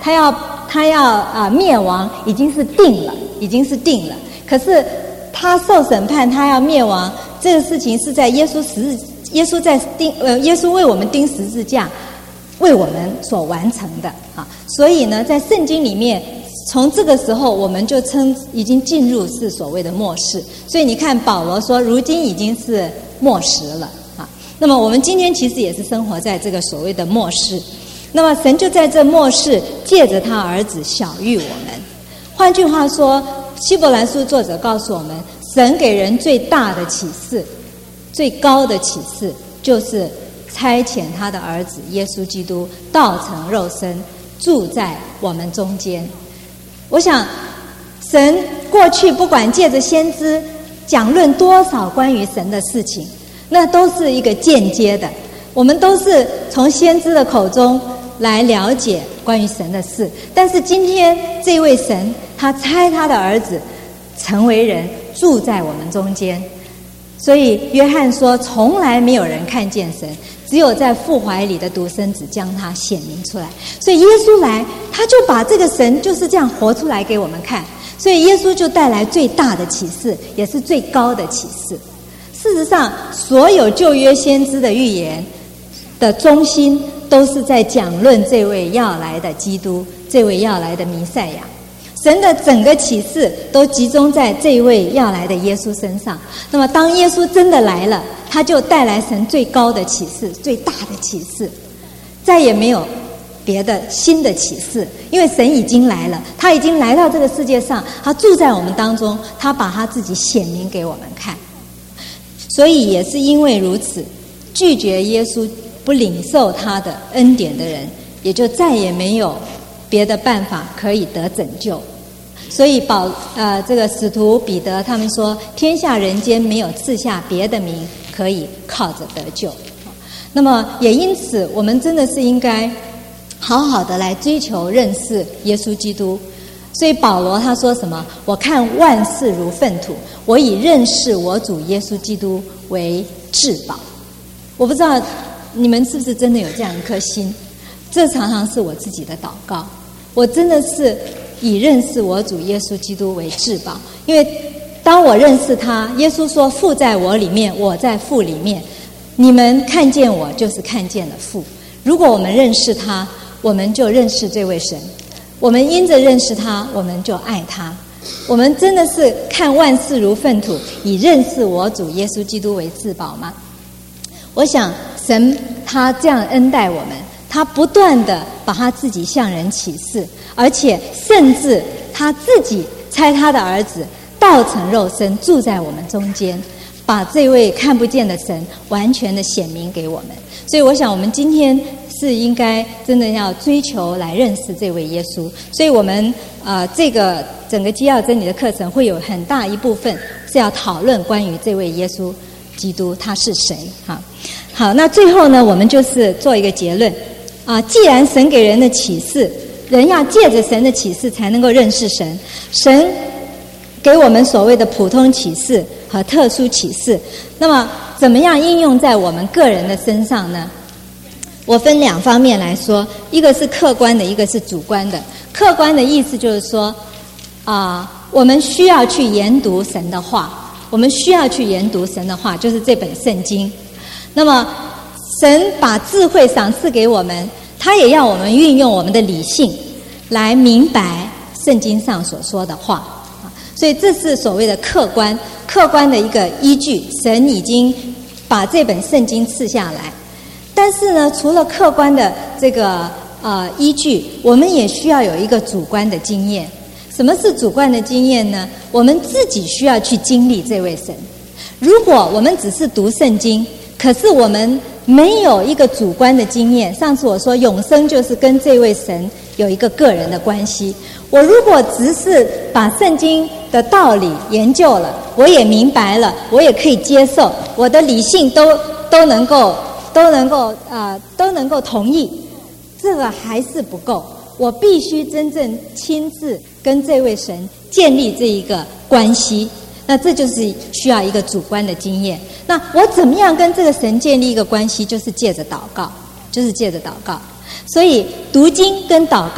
他要他要啊、呃、灭亡，已经是定了，已经是定了。可是他受审判，他要灭亡，这个事情是在耶稣十字，耶稣在钉呃，耶稣为我们钉十字架，为我们所完成的啊。所以呢，在圣经里面，从这个时候我们就称已经进入是所谓的末世。所以你看保罗说，如今已经是末时了啊。那么我们今天其实也是生活在这个所谓的末世。那么神就在这末世借着他儿子晓谕我们。换句话说，希伯来书作者告诉我们，神给人最大的启示，最高的启示，就是差遣他的儿子耶稣基督道成肉身，住在我们中间。我想神过去不管借着先知讲论多少关于神的事情，那都是一个间接的，我们都是从先知的口中来了解关于神的事。但是今天这位神，他差他的儿子成为人，住在我们中间。所以约翰说，从来没有人看见神，只有在父怀里的独生子将他显明出来。所以耶稣来，他就把这个神就是这样活出来给我们看。所以耶稣就带来最大的启示，也是最高的启示。事实上，所有旧约先知的预言的中心，都是在讲论这位要来的基督，这位要来的弥赛亚。神的整个启示都集中在这位要来的耶稣身上。那么当耶稣真的来了，他就带来神最高的启示，最大的启示，再也没有别的新的启示，因为神已经来了，他已经来到这个世界上，他住在我们当中，他把他自己显明给我们看。所以也是因为如此，拒绝耶稣不领受他的恩典的人，也就再也没有别的办法可以得拯救。所以保呃这个使徒彼得他们说，天下人间没有赐下别的名可以靠着得救。那么也因此，我们真的是应该好好的来追求认识耶稣基督。所以保罗他说什么？我看万事如粪土，我以认识我主耶稣基督为至宝。我不知道你们是不是真的有这样一颗心，这常常是我自己的祷告。我真的是以认识我主耶稣基督为至宝，因为当我认识他，耶稣说父在我里面，我在父里面，你们看见我就是看见了父。如果我们认识他，我们就认识这位神，我们因着认识他，我们就爱他。我们真的是看万事如粪土，以认识我主耶稣基督为至宝吗？我想神他这样恩待我们，他不断的把他自己向人启示，而且甚至他自己差他的儿子道成肉身，住在我们中间，把这位看不见的神完全的显明给我们。所以我想我们今天是应该真的要追求来认识这位耶稣。所以我们呃这个整个基要真理的课程会有很大一部分是要讨论关于这位耶稣基督他是谁。哈，好，那最后呢，我们就是做一个结论啊，既然神给人的启示，人要借着神的启示才能够认识神。神给我们所谓的普通启示和特殊启示，那么怎么样应用在我们个人的身上呢？我分两方面来说，一个是客观的，一个是主观的。客观的意思就是说啊、呃，我们需要去研读神的话，我们需要去研读神的话，就是这本圣经。那么神把智慧赏赐给我们，他也要我们运用我们的理性来明白圣经上所说的话。所以这是所谓的客观客观的一个依据，神已经把这本圣经赐下来。但是呢，除了客观的这个呃依据，我们也需要有一个主观的经验。什么是主观的经验呢？我们自己需要去经历这位神。如果我们只是读圣经，可是我们没有一个主观的经验，上次我说永生就是跟这位神有一个个人的关系。我如果只是把圣经的道理研究了，我也明白了，我也可以接受，我的理性都都能够都能够啊、呃、都能够同意，这个还是不够。我必须真正亲自跟这位神建立这一个关系，那这就是需要一个主观的经验。那我怎么样跟这个神建立一个关系？就是借着祷告，就是借着祷告。所以读经跟祷告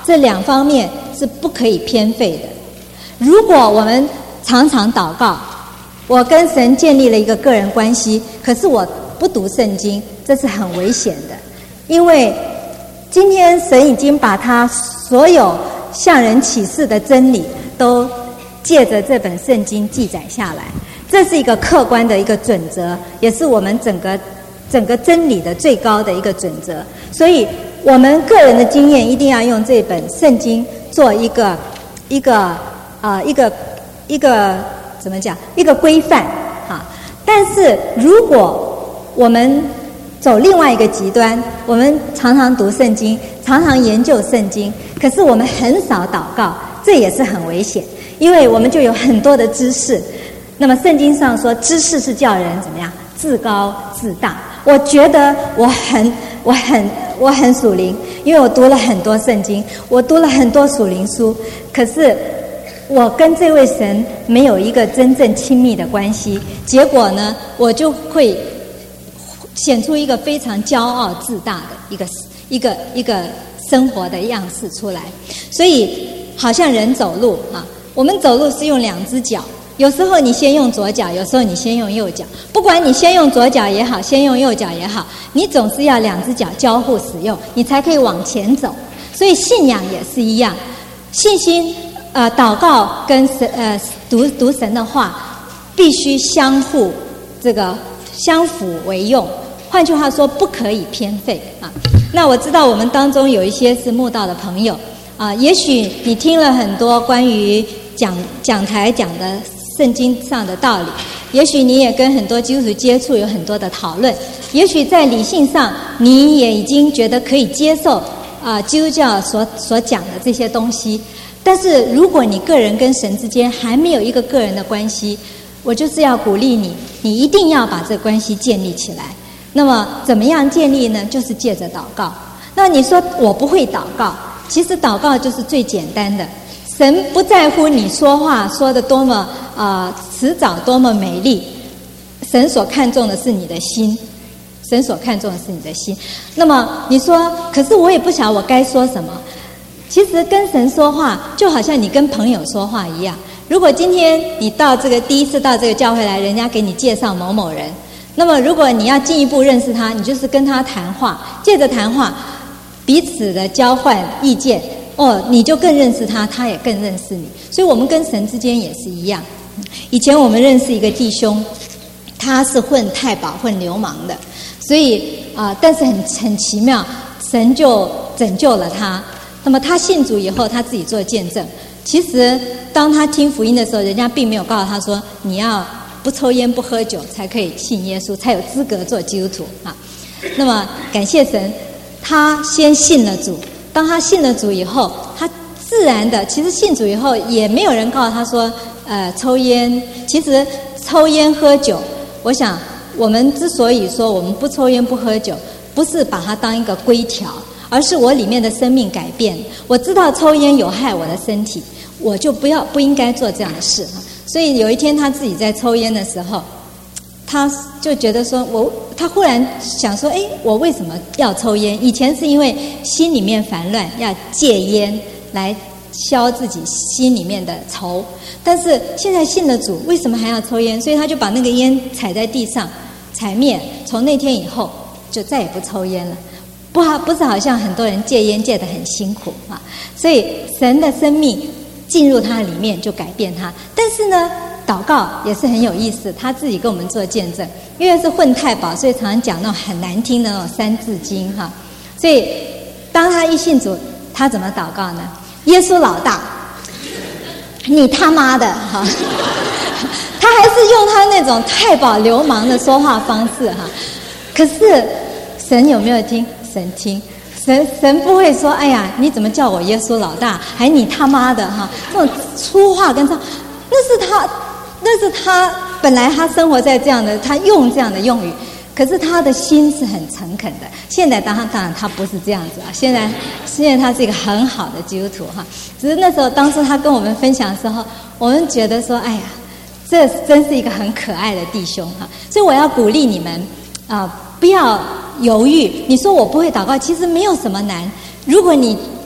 这两方面是不可以偏废的。如果我们常常祷告，我跟神建立了一个个人关系，可是我不读圣经，这是很危险的。因为今天神已经把他所有向人启示的真理都借着这本圣经记载下来，这是一个客观的一个准则，也是我们整个整个真理的最高的一个准则。所以我们个人的经验一定要用这本圣经做一个一个呃一个一个怎么讲一个规范啊。但是如果我们走另外一个极端，我们常常读圣经，常常研究圣经，可是我们很少祷告，这也是很危险，因为我们就有很多的知识。那么圣经上说，知识是叫人怎么样？自高自大。我觉得我很我很我很属灵，因为我读了很多圣经，我读了很多属灵书，可是我跟这位神没有一个真正亲密的关系，结果呢，我就会显出一个非常骄傲自大的一个一个一个生活的样式出来。所以好像人走路啊，我们走路是用两只脚，有时候你先用左脚，有时候你先用右脚，不管你先用左脚也好，先用右脚也好，你总是要两只脚交互使用，你才可以往前走。所以信仰也是一样，信心呃祷告跟神呃读读神的话必须相互这个相辅为用，换句话说，不可以偏废啊。那我知道我们当中有一些是慕道的朋友啊，也许你听了很多关于讲讲台讲的圣经上的道理，也许你也跟很多基督徒接触，有很多的讨论，也许在理性上你也已经觉得可以接受啊基督教所所讲的这些东西。但是如果你个人跟神之间还没有一个个人的关系，我就是要鼓励你，你一定要把这个关系建立起来。那么怎么样建立呢？就是借着祷告。那你说我不会祷告，其实祷告就是最简单的。神不在乎你说话说得多么啊、呃、辞藻多么美丽，神所看重的是你的心，神所看重的是你的心。那么你说，可是我也不晓得我该说什么。其实跟神说话就好像你跟朋友说话一样。如果今天你到这个第一次到这个教会来，人家给你介绍某某人，那么如果你要进一步认识他，你就是跟他谈话，借着谈话彼此的交换意见，哦，你就更认识他，他也更认识你。所以我们跟神之间也是一样。以前我们认识一个弟兄，他是混太保混流氓的，所以啊、呃，但是很很奇妙，神就拯救了他。那么他信主以后，他自己做见证。其实当他听福音的时候，人家并没有告诉他说你要不抽烟不喝酒才可以信耶稣，才有资格做基督徒啊。那么感谢神，他先信了主。当他信了主以后，他自然的，其实信主以后也没有人告诉他说呃抽烟。其实抽烟喝酒，我想我们之所以说我们不抽烟不喝酒，不是把它当一个规条，而是我里面的生命改变。我知道抽烟有害我的身体，我就不要不应该做这样的事。所以有一天他自己在抽烟的时候，他就觉得说我他忽然想说，哎，我为什么要抽烟？以前是因为心里面烦乱，要戒烟来消自己心里面的愁，但是现在信了主，为什么还要抽烟？所以他就把那个烟踩在地上踩灭。从那天以后就再也不抽烟了。不好，不是好像很多人戒烟戒得很辛苦啊。所以神的生命进入他里面就改变他。但是呢，祷告也是很有意思，他自己跟我们做见证。因为是混太保，所以常常讲那种很难听的那种三字经哈。所以当他一信主，他怎么祷告呢？耶稣老大，你他妈的哈！他还是用他那种太保流氓的说话方式哈。可是神有没有听？神听。神神不会说，哎呀，你怎么叫我耶稣老大？还你他妈的哈！这种粗话跟这，那是他，那是他本来他生活在这样的，他用这样的用语。可是他的心是很诚恳的。现在当然当然他不是这样子啊，现在现在他是一个很好的基督徒哈。只是那时候当时他跟我们分享的时候，我们觉得说，哎呀，这真是一个很可爱的弟兄哈。所以我要鼓励你们啊、呃，不要犹豫。你说我不会祷告，其实没有什么难。如果你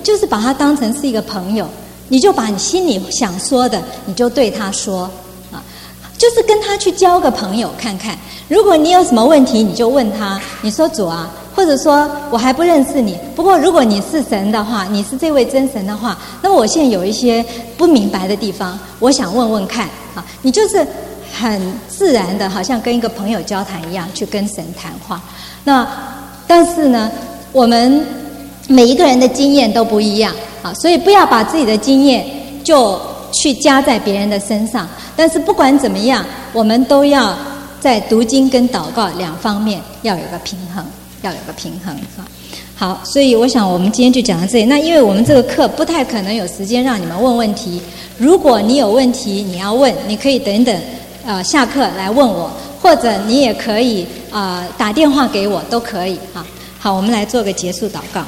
就是把他当成是一个朋友，你就把你心里想说的，你就对他说啊，就是跟他去交个朋友看看。如果你有什么问题，你就问他，你说主啊，或者说我还不认识你，不过如果你是神的话，你是这位真神的话，那么我现在有一些不明白的地方，我想问问看啊，你就是很自然的，好像跟一个朋友交谈一样去跟神谈话。那但是呢，我们每一个人的经验都不一样啊，所以不要把自己的经验就去加在别人的身上。但是不管怎么样，我们都要在读经跟祷告两方面要有个平衡，要有个平衡啊。好，所以我想我们今天就讲到这里。那因为我们这个课不太可能有时间让你们问问题，如果你有问题你要问，你可以等等呃下课来问我，或者你也可以啊、呃、打电话给我都可以啊。好，我们来做个结束祷告。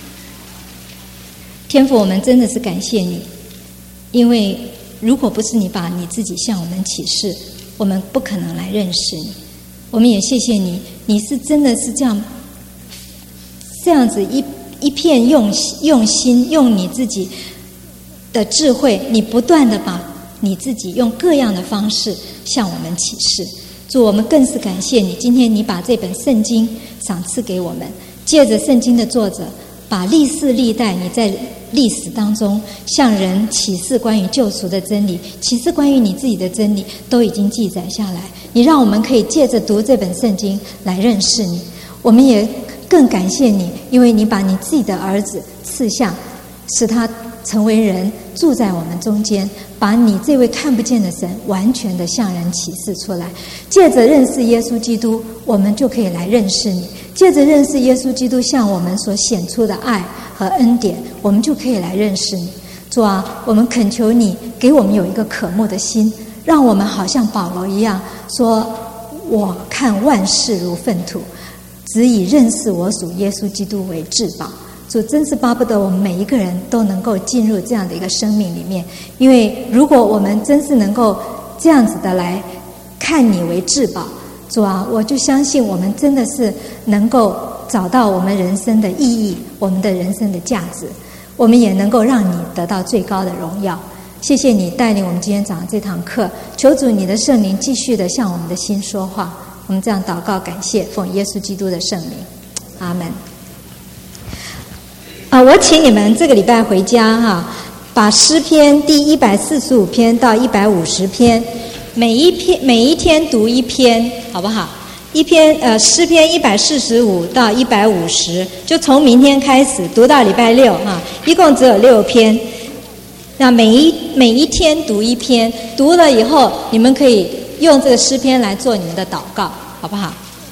天父，我们真的是感谢你，因为如果不是你把你自己向我们启示，我们不可能来认识你。我们也谢谢你，你是真的是这样这样子一一片用用心，用你自己的智慧，你不断的把你自己用各样的方式向我们启示。主，我们更是感谢你，今天你把这本圣经赏赐给我们，借着圣经的作者，把历世历代你在历史当中向人启示关于救赎的真理，启示关于你自己的真理，都已经记载下来。你让我们可以借着读这本圣经来认识你。我们也更感谢你，因为你把你自己的儿子赐下，使他成为人，住在我们中间，把你这位看不见的神完全的向人启示出来。借着认识耶稣基督，我们就可以来认识你。借着认识耶稣基督向我们所显出的爱和恩典，我们就可以来认识你。主啊，我们恳求你给我们有一个渴慕的心，让我们好像保罗一样说，我看万事如粪土，只以认识我主耶稣基督为至宝。主真是巴不得我们每一个人都能够进入这样的一个生命里面，因为如果我们真是能够这样子的来看你为至宝，主啊，我就相信我们真的是能够找到我们人生的意义，我们的人生的价值，我们也能够让你得到最高的荣耀。谢谢你带领我们今天早上这堂课，求主你的圣灵继续的向我们的心说话。我们这样祷告感谢，奉耶稣基督的圣名，阿门。啊，我请你们这个礼拜回家哈、啊，把诗篇第一百四十五篇到一百五十篇，每一篇每一天读一篇，好不好？一篇呃诗篇一百四十五到一百五十，就从明天开始读到礼拜六哈、啊，一共只有六篇。那每一每一天读一篇，读了以后，你们可以用这个诗篇来做你们的祷告，好不好？